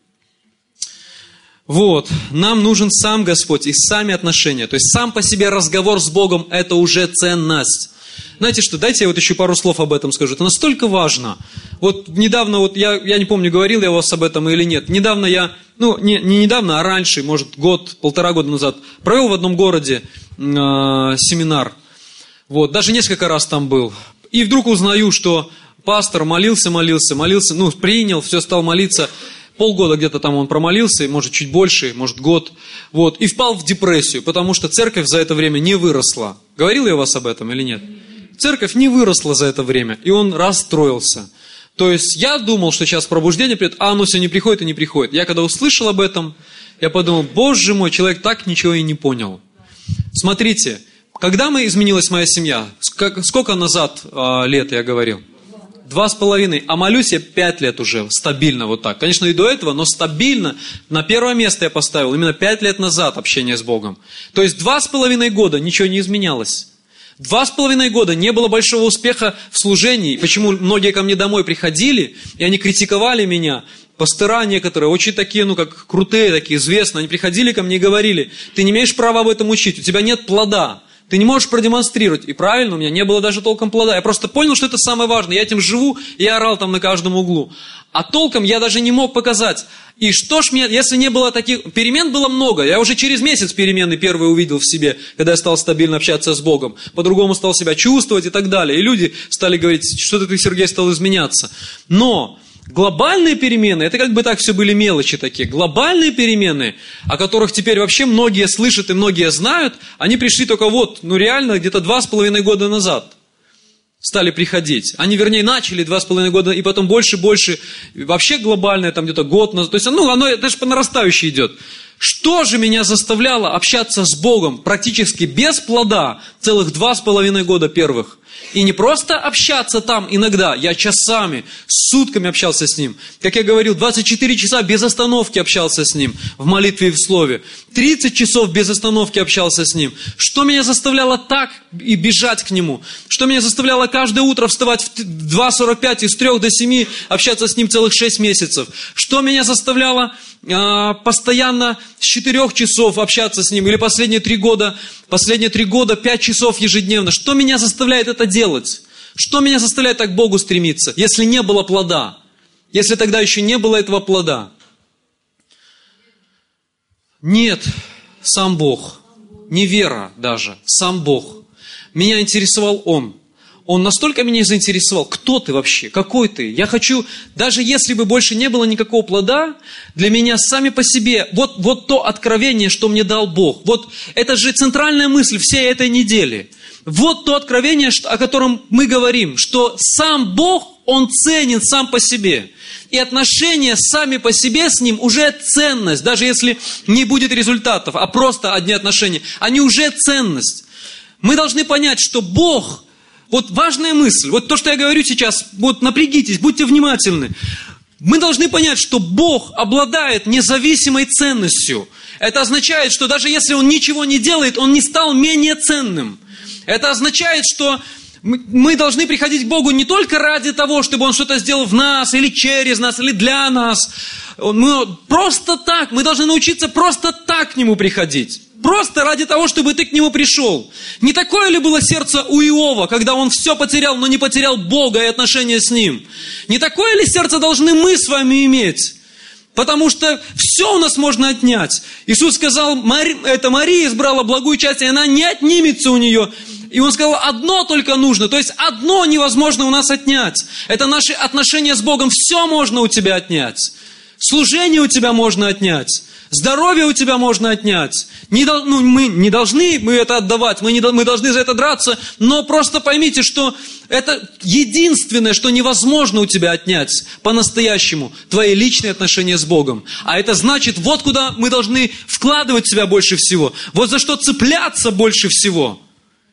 Вот, нам нужен сам Господь и сами отношения. То есть сам по себе разговор с Богом – это уже ценность. Знаете что, дайте я вот еще пару слов об этом скажу. Это настолько важно. Вот недавно, вот я не помню, говорил я у вас об этом или нет. Недавно я, не недавно, а раньше, может, полтора года назад, провел в одном городе семинар. Вот, даже несколько раз там был. И вдруг узнаю, что пастор молился, принял, все, стал молиться. Полгода где-то там он промолился, может, чуть больше, может, год. Вот, и впал в депрессию, потому что церковь за это время не выросла. Говорил я у вас об этом или нет? Церковь не выросла за это время, и он расстроился. То есть я думал, что сейчас пробуждение придет, а оно все не приходит и не приходит. Я когда услышал об этом, я подумал, Боже мой, человек так ничего и не понял. Смотрите, когда изменилась моя семья, сколько назад лет я говорил? 2,5, а молюсь я 5 лет уже, стабильно вот так. Конечно, и до этого, но стабильно на первое место я поставил именно 5 лет назад общение с Богом. То есть 2,5 года ничего не изменялось. 2,5 года не было большого успеха в служении. Почему многие ко мне домой приходили, и они критиковали меня. Пастыра некоторые, очень такие, как крутые, такие известные, они приходили ко мне и говорили, ты не имеешь права об этом учить, у тебя нет плода. Ты не можешь продемонстрировать. И правильно, у меня не было даже толком плода. Я просто понял, что это самое важное. Я этим живу, и я орал там на каждом углу. А толком я даже не мог показать. И что ж мне, если не было таких... Перемен было много. Я уже через месяц перемены первые увидел в себе, когда я стал стабильно общаться с Богом. По-другому стал себя чувствовать и так далее. И люди стали говорить, что ты, Сергей, стал изменяться. Но... глобальные перемены, это как бы так все были мелочи такие. Глобальные перемены, о которых теперь вообще многие слышат и многие знают, они пришли только реально где-то 2,5 года назад стали приходить. Они, начали 2,5 года, и потом больше, вообще глобальное, там где-то год назад. То есть, оно даже по нарастающей идет. Что же меня заставляло общаться с Богом практически без плода целых 2,5 года первых? И не просто общаться там иногда, я часами, сутками общался с Ним. Как я говорил, 24 часа без остановки общался с Ним в молитве и в слове. 30 часов без остановки общался с Ним. Что меня заставляло так и бежать к Нему? Что меня заставляло каждое утро вставать в 2:45 и с 3 до 7 общаться с Ним целых 6 месяцев? Что меня заставляло постоянно с 4 часов общаться с Ним? Или последние 3 года 5 часов ежедневно? Что меня заставляет это делать? Что меня заставляет так к Богу стремиться, если не было плода? Если тогда еще не было этого плода? Нет, сам Бог. Не вера даже, сам Бог. Меня интересовал Он. Он настолько меня заинтересовал. Кто ты вообще? Какой ты? Я хочу, даже если бы больше не было никакого плода, для меня сами по себе, вот то откровение, что мне дал Бог. Вот это же центральная мысль всей этой недели. Вот то откровение, о котором мы говорим, что сам Бог, Он ценен сам по себе. И отношения сами по себе с Ним уже ценность. Даже если не будет результатов, а просто одни отношения, они уже ценность. Мы должны понять, что Бог... важная мысль, то, что я говорю сейчас, напрягитесь, будьте внимательны. Мы должны понять, что Бог обладает независимой ценностью. Это означает, что даже если Он ничего не делает, Он не стал менее ценным. Это означает, что мы должны приходить к Богу не только ради того, чтобы Он что-то сделал в нас, или через нас, или для нас. Мы просто так, мы должны научиться просто так к Нему приходить. Просто ради того, чтобы ты к Нему пришел. Не такое ли было сердце у Иова, когда он все потерял, но не потерял Бога и отношения с Ним? Не такое ли сердце должны мы с вами иметь? Потому что все у нас можно отнять. Иисус сказал, Мария избрала благую часть, и она не отнимется у нее. И Он сказал, одно только нужно. То есть одно невозможно у нас отнять. Это наши отношения с Богом. Все можно у тебя отнять. Служение у тебя можно отнять. Здоровье у тебя можно отнять. Мы не должны это отдавать, мы должны за это драться, но просто поймите, что это единственное, что невозможно у тебя отнять по-настоящему, твои личные отношения с Богом. А это значит, куда мы должны вкладывать себя больше всего, за что цепляться больше всего.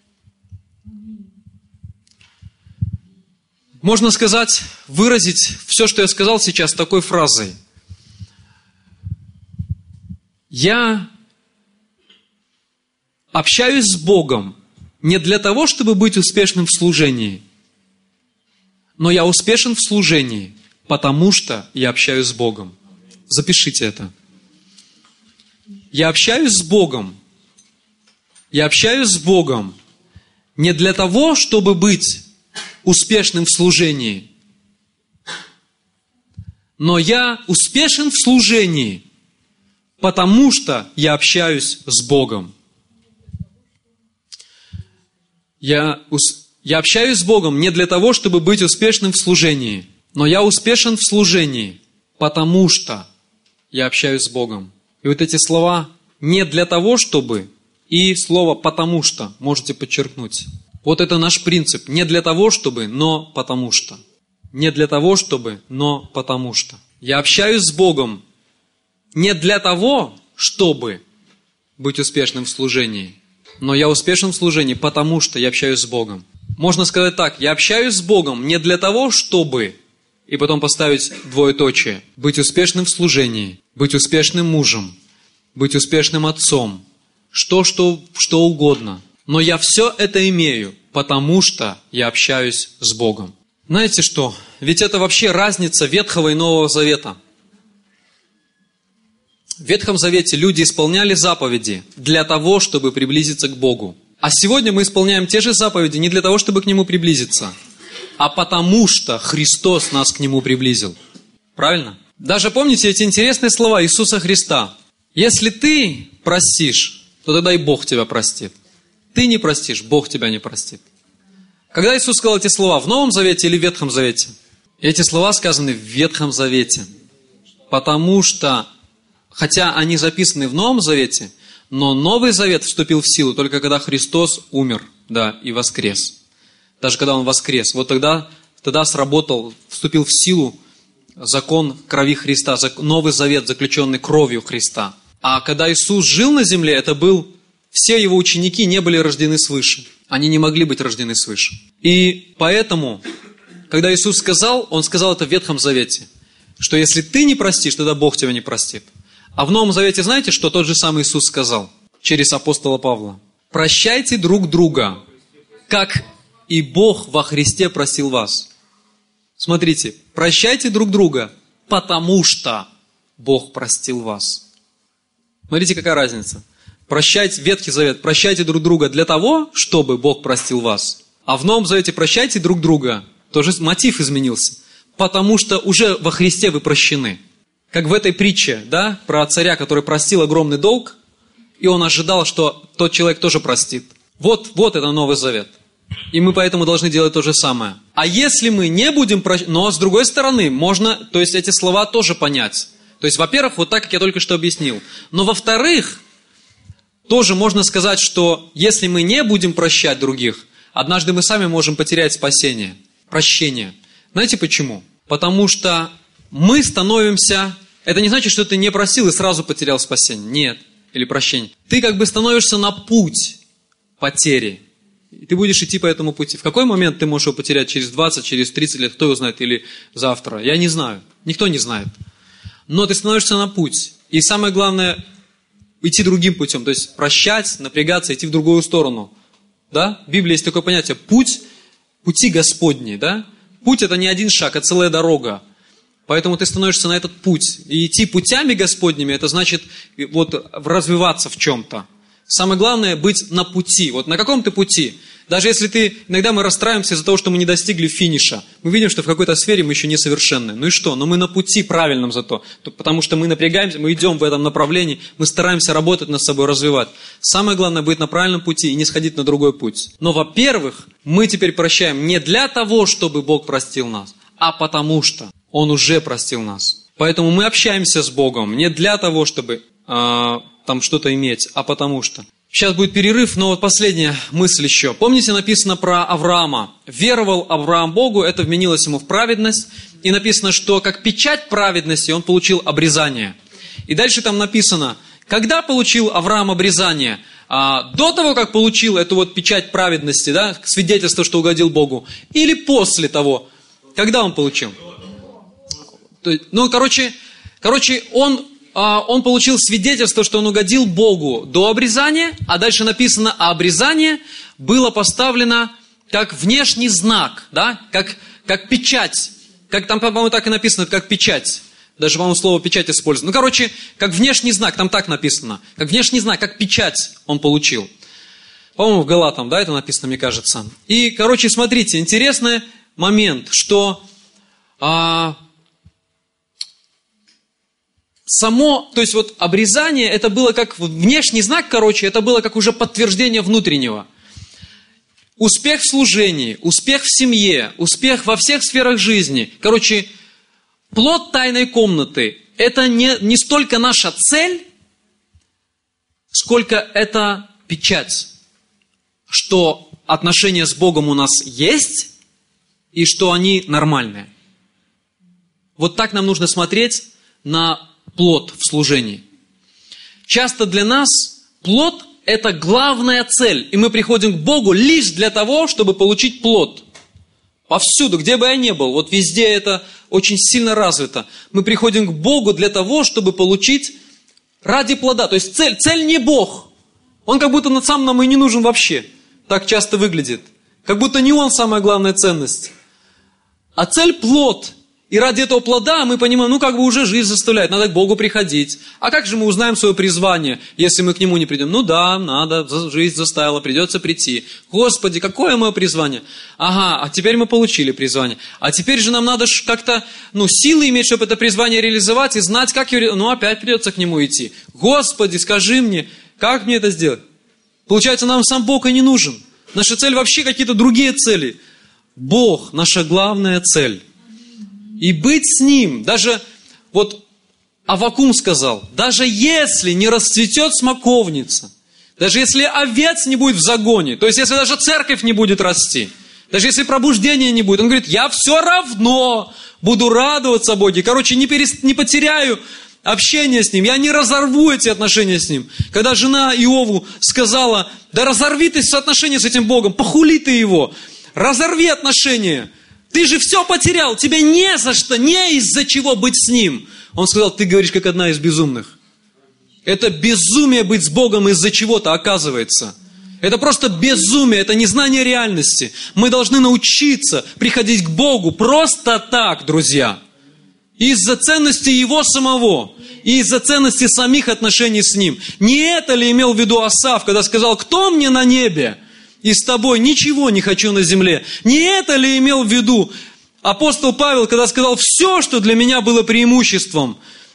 Можно сказать, выразить все, что я сказал сейчас, такой фразой. Я общаюсь с Богом не для того, чтобы быть успешным в служении. Но я успешен в служении, потому что я общаюсь с Богом. Запишите это. Я общаюсь с Богом. Я общаюсь с Богом не для того, чтобы быть успешным в служении, но я успешен в служении, потому что я общаюсь с Богом. Я общаюсь с Богом не для того, чтобы быть успешным в служении, но я успешен в служении, потому что я общаюсь с Богом. И вот эти слова «не для того, чтобы» и слово «потому что» можете подчеркнуть. Вот это наш принцип. Не для того, чтобы, но потому что. Не для того, чтобы, но потому что. Я общаюсь с Богом не для того, чтобы быть успешным в служении, но я успешен в служении, потому что я общаюсь с Богом. Можно сказать так: я общаюсь с Богом не для того, чтобы, и потом поставить двоеточие, быть успешным в служении, быть успешным мужем, быть успешным отцом, что угодно. Но я все это имею, потому что я общаюсь с Богом. Знаете что? Ведь это вообще разница Ветхого и Нового Завета. В Ветхом Завете люди исполняли заповеди для того, чтобы приблизиться к Богу. А сегодня мы исполняем те же заповеди не для того, чтобы к Нему приблизиться, а потому что Христос нас к Нему приблизил. Правильно? Даже помните эти интересные слова Иисуса Христа? Если ты простишь, то тогда и Бог тебя простит. Ты не простишь, Бог тебя не простит. Когда Иисус сказал эти слова, в Новом Завете или в Ветхом Завете? Эти слова сказаны в Ветхом Завете. Потому что, хотя они записаны в Новом Завете, но Новый Завет вступил в силу только когда Христос умер, и воскрес. Даже когда Он воскрес. Вот тогда сработал, вступил в силу закон крови Христа, Новый Завет, заключенный кровью Христа. А когда Иисус жил на земле, все Его ученики не были рождены свыше. Они не могли быть рождены свыше. И поэтому, когда Иисус сказал, Он сказал это в Ветхом Завете, что если ты не простишь, тогда Бог тебя не простит. А в Новом Завете знаете, что тот же самый Иисус сказал через апостола Павла? Прощайте друг друга, как и Бог во Христе простил вас. Смотрите, прощайте друг друга, потому что Бог простил вас. Смотрите, какая разница. Прощайте, Ветхий Завет, прощайте друг друга для того, чтобы Бог простил вас. А в Новом Завете прощайте друг друга. Тоже мотив изменился. Потому что уже во Христе вы прощены. Как в этой притче, про царя, который простил огромный долг, и он ожидал, что тот человек тоже простит. Вот это Новый Завет. И мы поэтому должны делать то же самое. А если мы не будем прощать, но с другой стороны, можно, эти слова тоже понять. То есть, во-первых, вот так, как я только что объяснил. Но во-вторых, тоже можно сказать, что если мы не будем прощать других, однажды мы сами можем потерять спасение, прощение. Знаете почему? Потому что мы становимся... Это не значит, что ты не простил и сразу потерял спасение. Нет. Или прощение. Ты становишься на путь потери. И ты будешь идти по этому пути. В какой момент ты можешь его потерять? Через 20, через 30 лет? Кто его знает? Или завтра? Я не знаю. Никто не знает. Но ты становишься на путь. И самое главное... идти другим путем, то есть прощать, напрягаться, идти в другую сторону. В Библии есть такое понятие пути Господни. Путь это не один шаг, а целая дорога. Поэтому ты становишься на этот путь. И идти путями Господними, это значит развиваться в чем-то. Самое главное быть на пути. Вот на каком ты пути? Даже если иногда мы расстраиваемся из-за того, что мы не достигли финиша. Мы видим, что в какой-то сфере мы еще несовершенны. Ну и что? Но мы на пути правильном зато. Потому что мы напрягаемся, мы идем в этом направлении, мы стараемся работать над собой, развивать. Самое главное быть на правильном пути и не сходить на другой путь. Но, во-первых, мы теперь прощаем не для того, чтобы Бог простил нас, а потому что Он уже простил нас. Поэтому мы общаемся с Богом не для того, чтобы что-то иметь, а потому что. Сейчас будет перерыв, но последняя мысль еще. Помните, написано про Авраама. Веровал Авраам Богу, это вменилось ему в праведность. И написано, что как печать праведности он получил обрезание. И дальше там написано, когда получил Авраам обрезание? До того, как получил эту печать праведности, свидетельство, что угодил Богу, или после того? Когда он получил? Он получил свидетельство, что он угодил Богу до обрезания, а дальше написано, обрезание было поставлено как внешний знак, да, как печать. Как там, по-моему, так и написано, как печать. Даже, по-моему, слово печать используется. Ну, короче, как внешний знак, там так написано. Как внешний знак, как печать он получил. По-моему, в Галатам, да, это написано, мне кажется. И, короче, смотрите, интересный момент, что само, то есть вот обрезание, это было как внешний знак, короче, это было как уже подтверждение внутреннего. Успех в служении, успех в семье, успех во всех сферах жизни. Короче, плод тайной комнаты – это не столько наша цель, сколько это печать, что отношения с Богом у нас есть и что они нормальные. Вот так нам нужно смотреть на плод в служении. Часто для нас плод – это главная цель, и мы приходим к Богу лишь для того, чтобы получить плод. Повсюду, где бы я ни был, вот везде это очень сильно развито. Мы приходим к Богу для того, чтобы получить ради плода. То есть цель не Бог. Он как будто сам нам и не нужен вообще. Так часто выглядит. Как будто не Он самая главная ценность. А цель плод. И ради этого плода мы понимаем, уже жизнь заставляет, надо к Богу приходить. А как же мы узнаем свое призвание, если мы к Нему не придем? Надо, жизнь заставила, придется прийти. Господи, какое мое призвание? Ага, а теперь мы получили призвание. А теперь же нам надо как-то, силы иметь, чтобы это призвание реализовать и знать, как его... опять придется к Нему идти. Господи, скажи мне, как мне это сделать? Получается, нам сам Бог и не нужен. Наша цель вообще какие-то другие цели. Бог – наша главная цель. И быть с Ним, даже Аввакум сказал, даже если не расцветет смоковница, даже если овец не будет в загоне, то есть если даже церковь не будет расти, даже если пробуждения не будет, он говорит, я все равно буду радоваться Боге. Короче, не потеряю общение с Ним, я не разорву эти отношения с Ним. Когда жена Иову сказала, да разорви ты отношения с этим Богом, похули ты Его, разорви отношения. Ты же все потерял, тебе не за что, не из-за чего быть с Ним. Он сказал, ты говоришь, как одна из безумных. Это безумие быть с Богом из-за чего-то, оказывается. Это просто безумие, это незнание реальности. Мы должны научиться приходить к Богу просто так, друзья. Из-за ценности Его самого, и из-за ценности самих отношений с Ним. Не это ли имел в виду Асаф, когда сказал, кто мне на небе? И с тобой ничего не хочу на земле. Не это ли имел в виду апостол Павел, когда сказал, все, что для меня было преимуществом,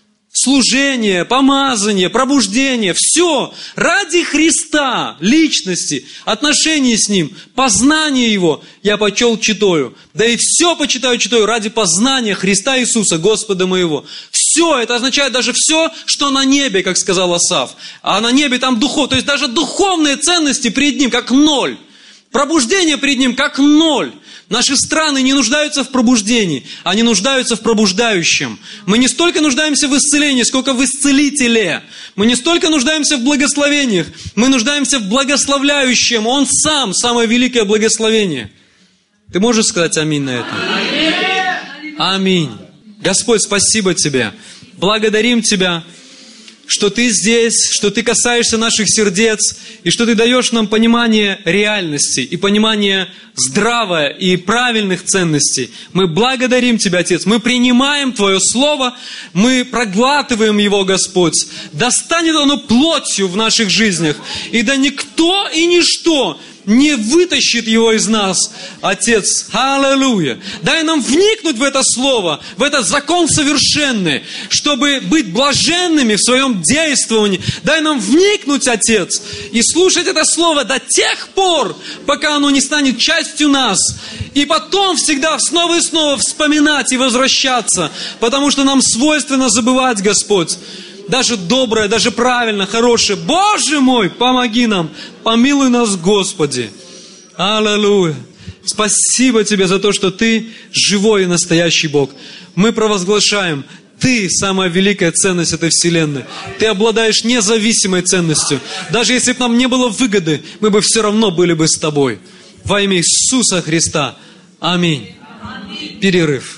служение, помазание, пробуждение, все ради Христа, личности, отношений с Ним, познания Его я почел читаю. Да и все почитаю читаю ради познания Христа Иисуса, Господа моего. Все, это означает даже все, что на небе, как сказал Асаф. А на небе там то есть даже духовные ценности перед Ним как ноль. Пробуждение перед Ним как ноль. Наши страны не нуждаются в пробуждении, они нуждаются в пробуждающем. Мы не столько нуждаемся в исцелении, сколько в исцелителе. Мы не столько нуждаемся в благословениях, мы нуждаемся в благословляющем. Он сам, самое великое благословение. Ты можешь сказать аминь на это? Аминь. Господь, спасибо Тебе. Благодарим Тебя, что Ты здесь, что Ты касаешься наших сердец, и что Ты даешь нам понимание реальности и понимание здравое и правильных ценностей. Мы благодарим Тебя, Отец. Мы принимаем Твое Слово, мы проглатываем его, Господь. Да станет оно плотью в наших жизнях, и да никто и ничто не вытащит его из нас, Отец. Аллилуйя. Дай нам вникнуть в это Слово, в этот закон совершенный, чтобы быть блаженными в своем действовании. Дай нам вникнуть, Отец, и слушать это Слово до тех пор, пока оно не станет частью нас. И потом всегда снова и снова вспоминать и возвращаться, потому что нам свойственно забывать, Господь. Даже доброе, даже правильно, хорошее. Боже мой, помоги нам, помилуй нас, Господи. Аллилуйя. Спасибо Тебе за то, что Ты живой и настоящий Бог. Мы провозглашаем, Ты самая великая ценность этой вселенной. Ты обладаешь независимой ценностью. Даже если бы нам не было выгоды, мы бы все равно были бы с Тобой. Во имя Иисуса Христа. Аминь. Перерыв.